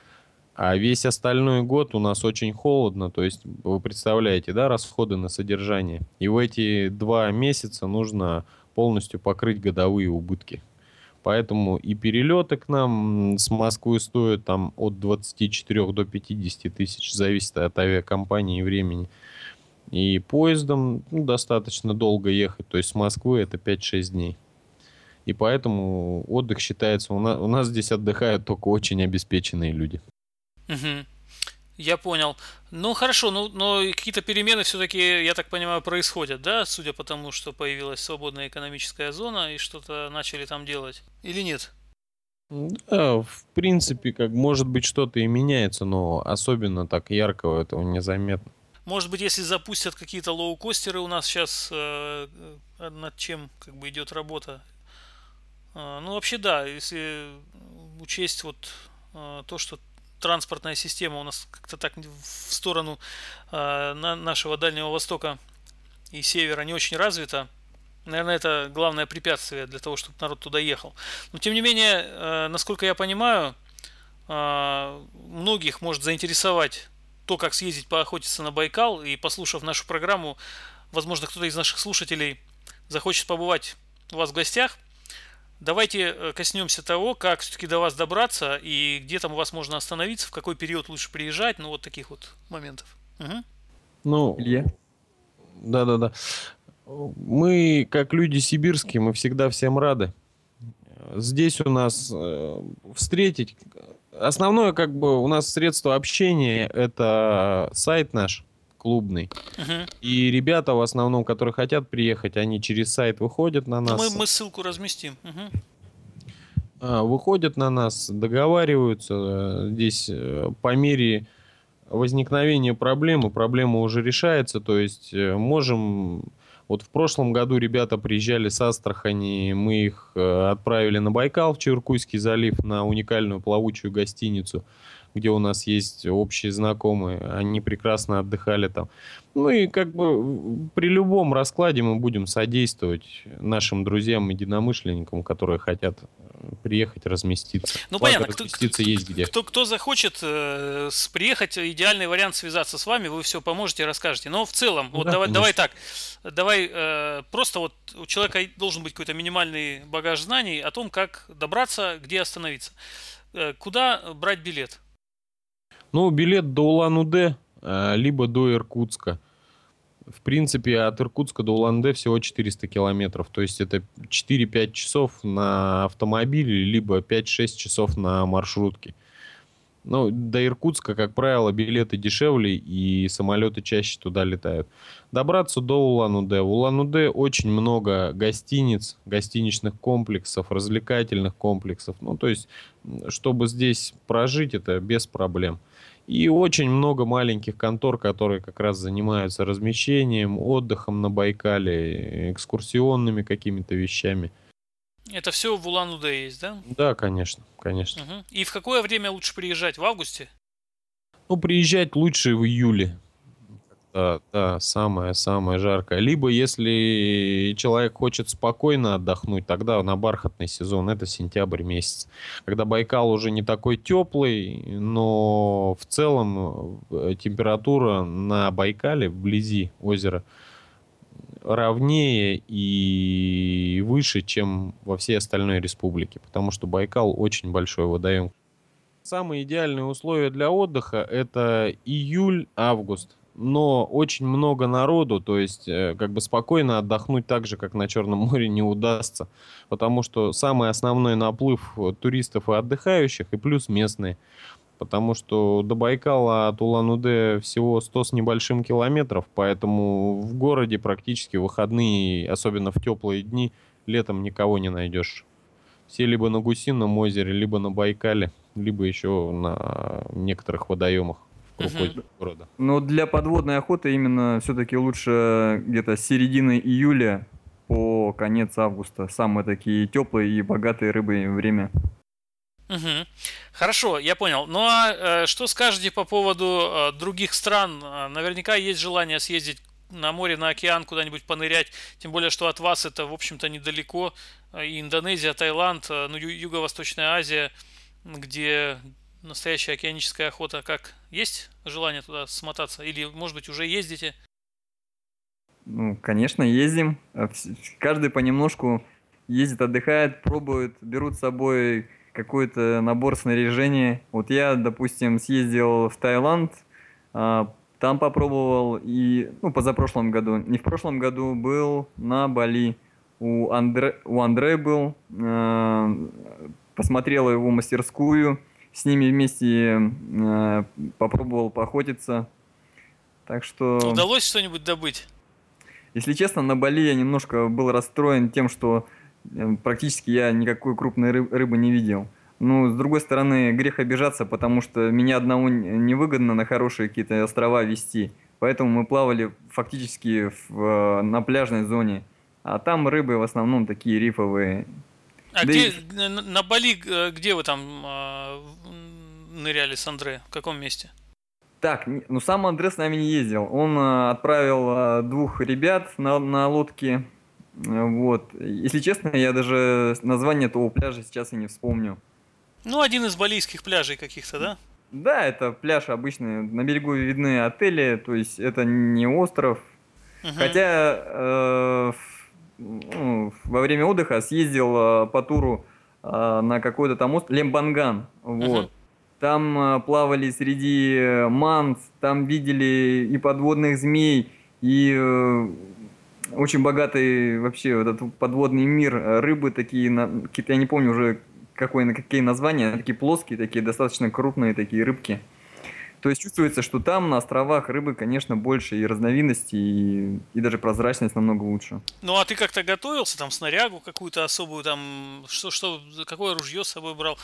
А весь остальной год у нас очень холодно, то есть вы представляете, да, расходы на содержание. И в эти два месяца нужно полностью покрыть годовые убытки. Поэтому и перелеты к нам с Москвы стоят там от двадцати четырёх до пятидесяти тысяч, зависит от авиакомпании и времени. И поездом, ну, достаточно долго ехать, то есть с Москвы это пять-шесть дней. И поэтому отдых считается, у нас, у нас здесь отдыхают только очень обеспеченные люди. Мгм. Я понял. Ну хорошо, ну но и какие-то перемены все-таки, я так понимаю, происходят, да, судя по тому, что появилась свободная экономическая зона и что-то начали там делать. Или нет? Да, в принципе, как может быть что-то и меняется, но особенно так яркого этого незаметно. Может быть, если запустят какие-то лоукостеры у нас сейчас, э, э, над чем как бы идет работа. А, ну вообще да, если учесть вот э, то, что транспортная система у нас как-то так в сторону э, на нашего Дальнего Востока и Севера не очень развита, наверное, это главное препятствие для того, чтобы народ туда ехал. Но тем не менее, э, насколько я понимаю, э, многих может заинтересовать то, как съездить поохотиться на Байкал, и послушав нашу программу, возможно, кто-то из наших слушателей захочет побывать у вас в гостях. Давайте э, коснемся того, как все-таки до вас добраться и где там у вас можно остановиться, в какой период лучше приезжать, ну вот таких вот моментов. Мгм. Ну, Илья? да-да-да. Мы, как люди сибирские, мы всегда всем рады. Здесь у нас э, встретить... Основное, как бы, у нас средство общения — это сайт наш клубный. Мгм. И ребята, в основном, которые хотят приехать, они через сайт выходят на Ну, мы, нас. мы ссылку разместим. Мгм. А, выходят на нас, договариваются. э, Здесь э, по мере возникновения проблемы, проблема уже решается. То есть э, можем... Вот в прошлом году ребята приезжали с Астрахани, мы их э, отправили на Байкал, в Чуиркуйский залив, на уникальную плавучую гостиницу, где у нас есть общие знакомые. Они прекрасно отдыхали там. Ну и как бы при любом раскладе мы будем содействовать нашим друзьям, единомышленникам, которые хотят э, приехать, разместиться. Ну Благо, понятно, кто, разместиться есть где. кто, кто захочет э, с- приехать, идеальный вариант связаться с вами, вы все поможете, расскажете. Но в целом, вот Да, давай, давай конечно. так, давай э, просто вот у человека должен быть какой-то минимальный багаж знаний о том, как добраться, где остановиться. Э, куда брать билет? Ну, билет до Улан-Удэ, э, либо до Иркутска. В принципе, от Иркутска до Улан-Удэ всего четыреста километров. То есть это четыре-пять часов на автомобиле, либо пять-шесть часов на маршрутке. Ну, до Иркутска, как правило, билеты дешевле, и самолеты чаще туда летают. Добраться до Улан-Удэ. В Улан-Удэ очень много гостиниц, гостиничных комплексов, развлекательных комплексов. Ну, то есть, м, чтобы здесь прожить, это без проблем. И очень много маленьких контор, которые как раз занимаются размещением, отдыхом на Байкале, экскурсионными какими-то вещами. Это все в Улан-Удэ есть, да? Да, конечно, конечно. Мгм. И в какое время лучше приезжать? В августе? Ну, приезжать лучше в июле. Да, да, самое-самое жаркое. Либо если человек хочет спокойно отдохнуть, тогда на бархатный сезон, это сентябрь месяц. Когда Байкал уже не такой теплый, но в целом э, температура на Байкале, вблизи озера, ровнее и выше, чем во всей остальной республике, потому что Байкал очень большой водоем. Самые идеальные условия для отдыха — это июль-август. Но очень много народу, то есть э, как бы спокойно отдохнуть так же, как на Черном море, не удастся. Потому что самый основной наплыв э, туристов и отдыхающих, и плюс местные. Потому что до Байкала от Улан-Удэ всего сто с небольшим километров, поэтому в городе практически в выходные, особенно в теплые дни, летом никого не найдешь. Все либо на Гусином озере, либо на Байкале, либо еще на некоторых водоемах в Мгм. кругу города. Но для подводной охоты именно все-таки лучше где-то с середины июля по конец августа. Самые такие теплые и богатые рыбой время. Мгм. Хорошо, я понял. Ну а э, что скажете по поводу э, других стран? Э, Наверняка есть желание съездить на море, на океан, куда-нибудь понырять. Тем более, что от вас это, в общем-то, недалеко. Э, И Индонезия, Таиланд, э, ну, Ю- Юго-Восточная Азия, м, где настоящая океаническая охота. Как? Есть желание туда смотаться? Или, может быть, уже ездите? Ну, конечно, ездим. А вс- Каждый понемножку ездит, отдыхает, пробует, берут с собой какой-то набор снаряжения. Вот я, допустим, съездил в Таиланд, а, там попробовал и, ну, позапрошлом году, не в прошлом году, был на Бали. У Андре, у Андре был, а, посмотрел его мастерскую, с ними вместе а, попробовал поохотиться. Так что... Удалось что-нибудь добыть? Если честно, на Бали я немножко был расстроен тем, что э, практически я никакой крупной ры- рыбы не видел. Ну, с другой стороны, грех обижаться, потому что меня одного н- невыгодно на хорошие какие-то острова вести. Поэтому мы плавали фактически в, э, на пляжной зоне. А там рыбы в основном такие рифовые. А Да и где, на, на Бали, э, где вы там а, в- ныряли с Андре? В каком месте? так, не- ну сам Андрей с нами не ездил. Он э, отправил э, двух ребят на, на лодке. Э, Вот. Если честно, я даже название этого пляжа сейчас и не вспомню. Ну, один из балийских пляжей каких-то, да? Да, это пляж обычный. На берегу видны отели, то есть это не остров. Угу, Хотя э, в- ну, во время отдыха съездил э, по туру э, на какой-то там остров, Лембанган. угу. Вот. Там э, плавали среди э, мант, там видели и подводных змей, и э, очень богатый вообще вот этот подводный мир. Э, Рыбы такие, на- какие-то, я не помню уже какое, какие названия, такие плоские, такие достаточно крупные такие рыбки. То есть чувствуется, что там на островах рыбы, конечно, больше и разновидностей, и, и даже прозрачность намного лучше. Ну, а ты как-то готовился, там, снарягу какую-то особую, там, что, что, какое ружье с собой брал?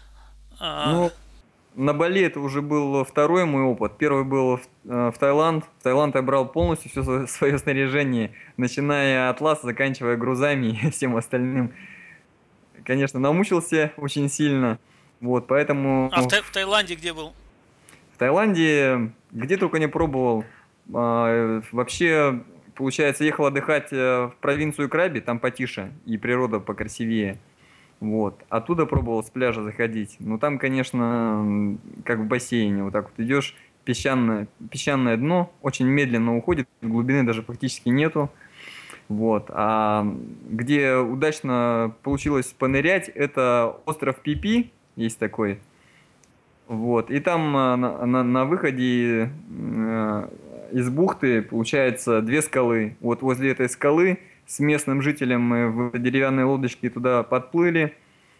А, Ну, на Бали это уже был второй мой опыт. Первый был в, э, в Таиланд. В Таиланд я брал полностью все свое снаряжение, начиная от ласа, заканчивая грузами и всем остальным. Конечно, намучился очень сильно. Вот, поэтому а в, Тай- в Таиланде где был? в Таиланде где только не пробовал. А, Вообще, получается, ехал отдыхать э, в провинцию Краби, там потише и природа покрасивее. Вот. Оттуда пробовал с пляжа заходить. Но там, конечно, м, как в бассейне. Вот так вот идешь, песчаное, песчаное дно, очень медленно уходит, глубины даже практически нету. Вот. А где удачно получилось понырять, это остров Пипи, есть такой. Вот. И там а, на, на- на выходе э, из бухты получается две скалы. Вот возле этой скалы с местным жителем мы в деревянной лодочке туда подплыли.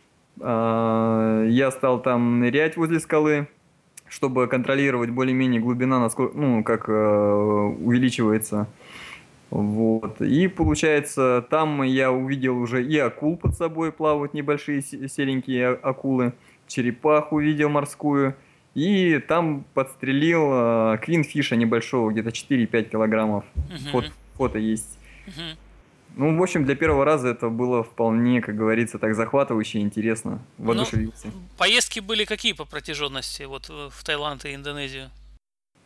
А, Я стал там нырять возле скалы, чтобы контролировать более-менее глубина, насколько, ну, как э, увеличивается. Вот. И получается, там я увидел уже и акул под собой плавают, небольшие се- серенькие а- акулы, черепаху увидел морскую, и там подстрелил э, квинфиша небольшого, где-то четыре-пять килограммов. Фото, Угу, фото есть. угу. Ну, в общем, для первого раза это было вполне, как говорится, так захватывающе и интересно. Ну, Воодушевился. поездки были какие по протяженности, вот э, в Таиланд и Индонезию?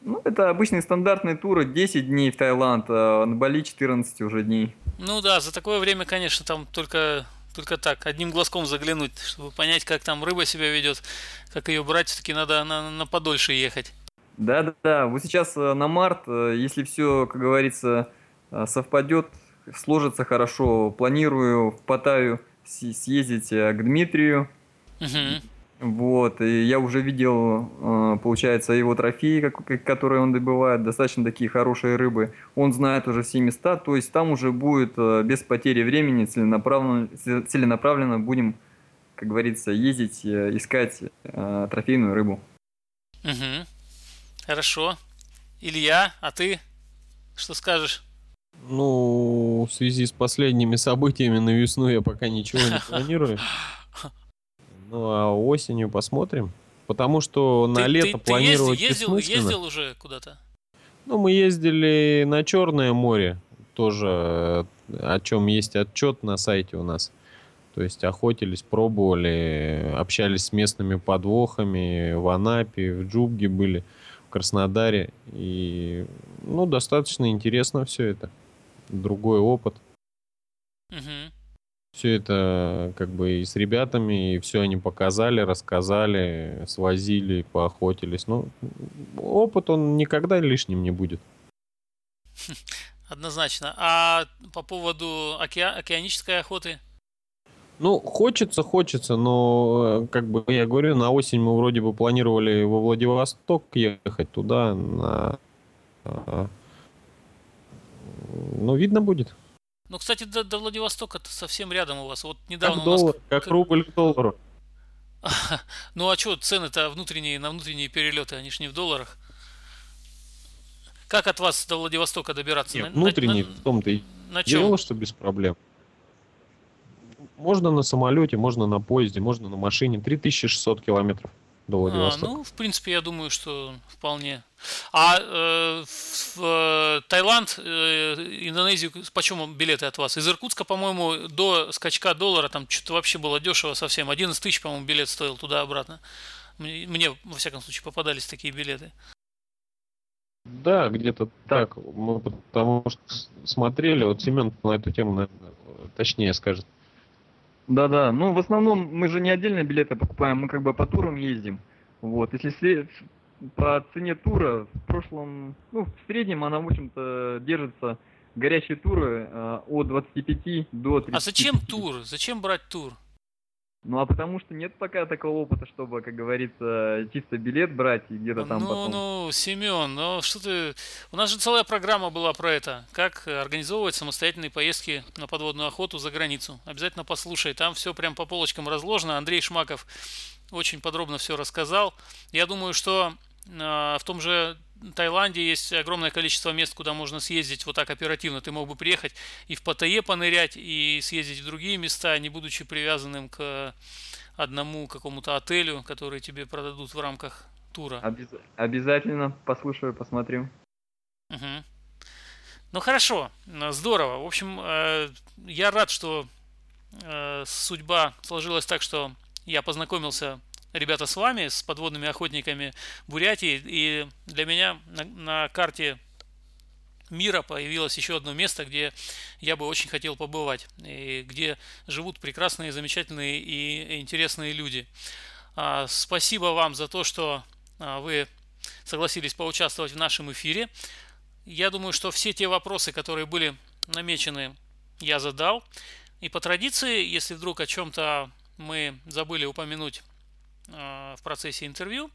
Ну, это обычные стандартные туры, десять дней в Таиланд, а на Бали четырнадцать уже дней. Ну да, за такое время, конечно, там только, только так, одним глазком заглянуть, чтобы понять, как там рыба себя ведет, как ее брать, все-таки надо на, на подольше ехать. Да-да-да, вот сейчас э, на март, э, если все, как говорится, э, совпадет, сложится хорошо, планирую в Паттайю си- съездить э, к Дмитрию. Угу. Вот, и я уже видел, э, получается, его трофеи, как- как- которые он добывает, достаточно такие хорошие рыбы. Он знает уже все места, то есть там уже будет э, без потери времени целенаправленно, ц- целенаправленно будем, как говорится, ездить, э, искать э, трофейную рыбу. Угу. Хорошо. Илья, а ты что скажешь? Ну, в связи с последними событиями на весну я пока ничего не планирую. Ну, а осенью посмотрим. Потому что на Ты, ты, лето ты ездил, планировать ездил, бессмысленно. ездил уже куда-то? Ну, мы ездили на Черное море, тоже э, о чем есть отчет на сайте у нас. То есть охотились, пробовали, общались с местными подвохами, в Анапе, в Джубге были, в Краснодаре. И, ну, достаточно интересно все это. Другой опыт. Угу. Все это как бы и с ребятами, и все они показали, рассказали, свозили, поохотились. Ну, опыт, он никогда лишним не будет. Однозначно. А по поводу оке- океанической охоты? Ну, хочется, хочется, но, э, как бы я говорю, на осень мы вроде бы планировали во Владивосток ехать туда, на... а, ну, видно будет. Ну, кстати, до, до Владивостока-то совсем рядом у вас. Вот Как недавно у нас... доллар, к- как к- рубль к доллару. Ну а что, цены-то внутренние, на внутренние перелеты, они ж не в долларах. Как от вас до Владивостока добираться? Не, На, на, на, внутренний в том-то и на чем? дело, что без проблем. Можно на самолете, можно на поезде, можно на машине. три тысячи шестьсот километров до А, Владивостока. ну, в принципе, я думаю, что вполне. А э, в, в Таиланд, э, Индонезию, почем билеты от вас? Из Иркутска, по-моему, до скачка доллара там что-то вообще было дешево совсем. одиннадцать тысяч, по-моему, билет стоил туда-обратно. Мне, мне, во всяком случае, попадались такие билеты. Да, где-то Так, так. Мы потому что с- смотрели, вот Семен на эту тему, наверное, точнее скажет. да-да, ну в основном мы же не отдельно билеты покупаем, мы как бы по турам ездим. Вот, если сре- по цене тура в прошлом, ну в среднем она в общем-то держится, горячие туры э, от двадцати пяти до А тридцати зачем пяти. тур? Зачем брать тур? Ну а потому что нет пока такого опыта, чтобы, как говорится, чисто билет брать и где-то там Ну, потом. ну, Семен, ну что ты... У нас же целая программа была про это. Как э, организовывать самостоятельные поездки на подводную охоту за границу. Обязательно послушай. Там все прям по полочкам разложено. Андрей Шмаков очень подробно все рассказал. Я думаю, что э, в том же Таиланде есть огромное количество мест, куда можно съездить вот так оперативно. Ты мог бы приехать и в Паттайе понырять, и съездить в другие места, не будучи привязанным к одному какому-то отелю, который тебе продадут в рамках тура. Обяз- Обязательно послушаю, посмотрю. Мгм. Ну хорошо, э, здорово. В общем, э, я рад, что э, судьба сложилась так, что я познакомился, ребята, с вами, с подводными охотниками Бурятии, и для меня на, на карте мира появилось еще одно место, где я бы очень хотел побывать, и где живут прекрасные, замечательные и интересные люди. А, Спасибо вам за то, что а, вы согласились поучаствовать в нашем эфире. Я думаю, что все те вопросы, которые были намечены, я задал. И по традиции, если вдруг о чем-то мы забыли упомянуть э, в процессе интервью,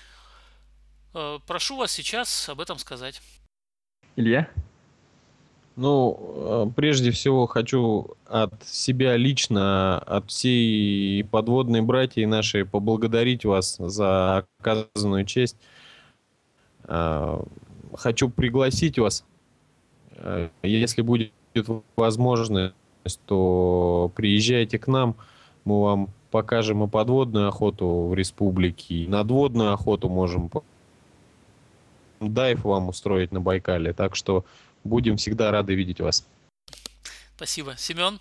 э, прошу вас сейчас об этом сказать. Илья? Ну, э, прежде всего хочу от себя лично, от всей подводной братьи нашей поблагодарить вас за оказанную честь. Э, Хочу пригласить вас, э, если будет возможность, то приезжайте к нам, мы вам покажем и подводную охоту в республике, и надводную охоту можем по- дайв вам устроить на Байкале, так что будем всегда рады видеть вас. Спасибо. Семен?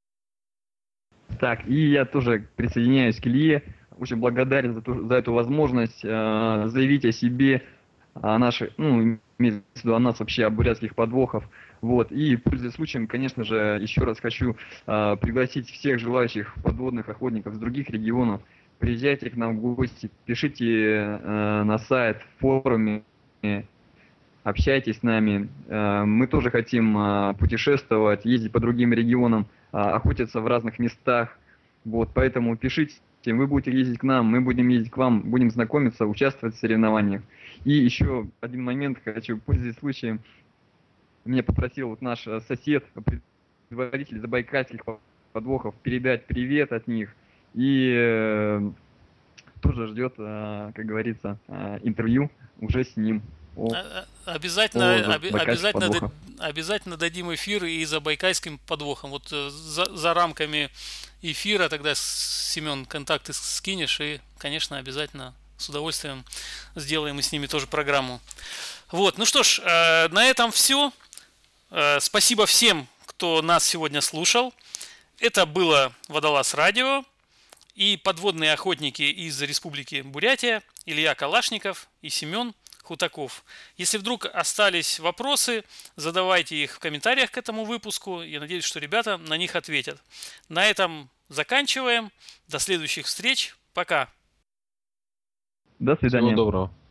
Так, и я тоже присоединяюсь к Илье. Очень благодарен за, ту- за эту возможность э, заявить о себе о наших, ну, имеется в виду о нас вообще, о бурятских подвохов. Вот. И, пользуясь случаем, конечно же, еще раз хочу а, пригласить всех желающих подводных охотников с других регионов. Приезжайте к нам в гости, пишите э, на сайт, в форуме, общайтесь с нами. Э, мы тоже хотим э, путешествовать, ездить по другим регионам, э, охотиться в разных местах. Вот, поэтому пишите, вы будете ездить к нам, мы будем ездить к вам, будем знакомиться, участвовать в соревнованиях. И еще один момент хочу, пользуясь случаем, меня попросил вот наш э, сосед, предводитель забайкальских подвохов, передать привет от них. И э, тоже ждет, э, как говорится, э, интервью уже с ним. О, А- а- о Обязательно, оби- забайкальских обязательно, да- подвохах. обязательно дадим эфир и за байкальским подвохом. Вот э, за, за рамками эфира тогда, Семен, контакты с- скинешь, и, конечно, обязательно с удовольствием сделаем и с ними тоже программу. Вот, ну что ж, э, на этом все. Спасибо всем, кто нас сегодня слушал. Это было Водолаз Радио и подводные охотники из Республики Бурятия Илья Калашников и Семен Хутаков. Если вдруг остались вопросы, задавайте их в комментариях к этому выпуску. Я надеюсь, что ребята на них ответят. На этом заканчиваем. До следующих встреч. Пока. До Всего свидания. доброго.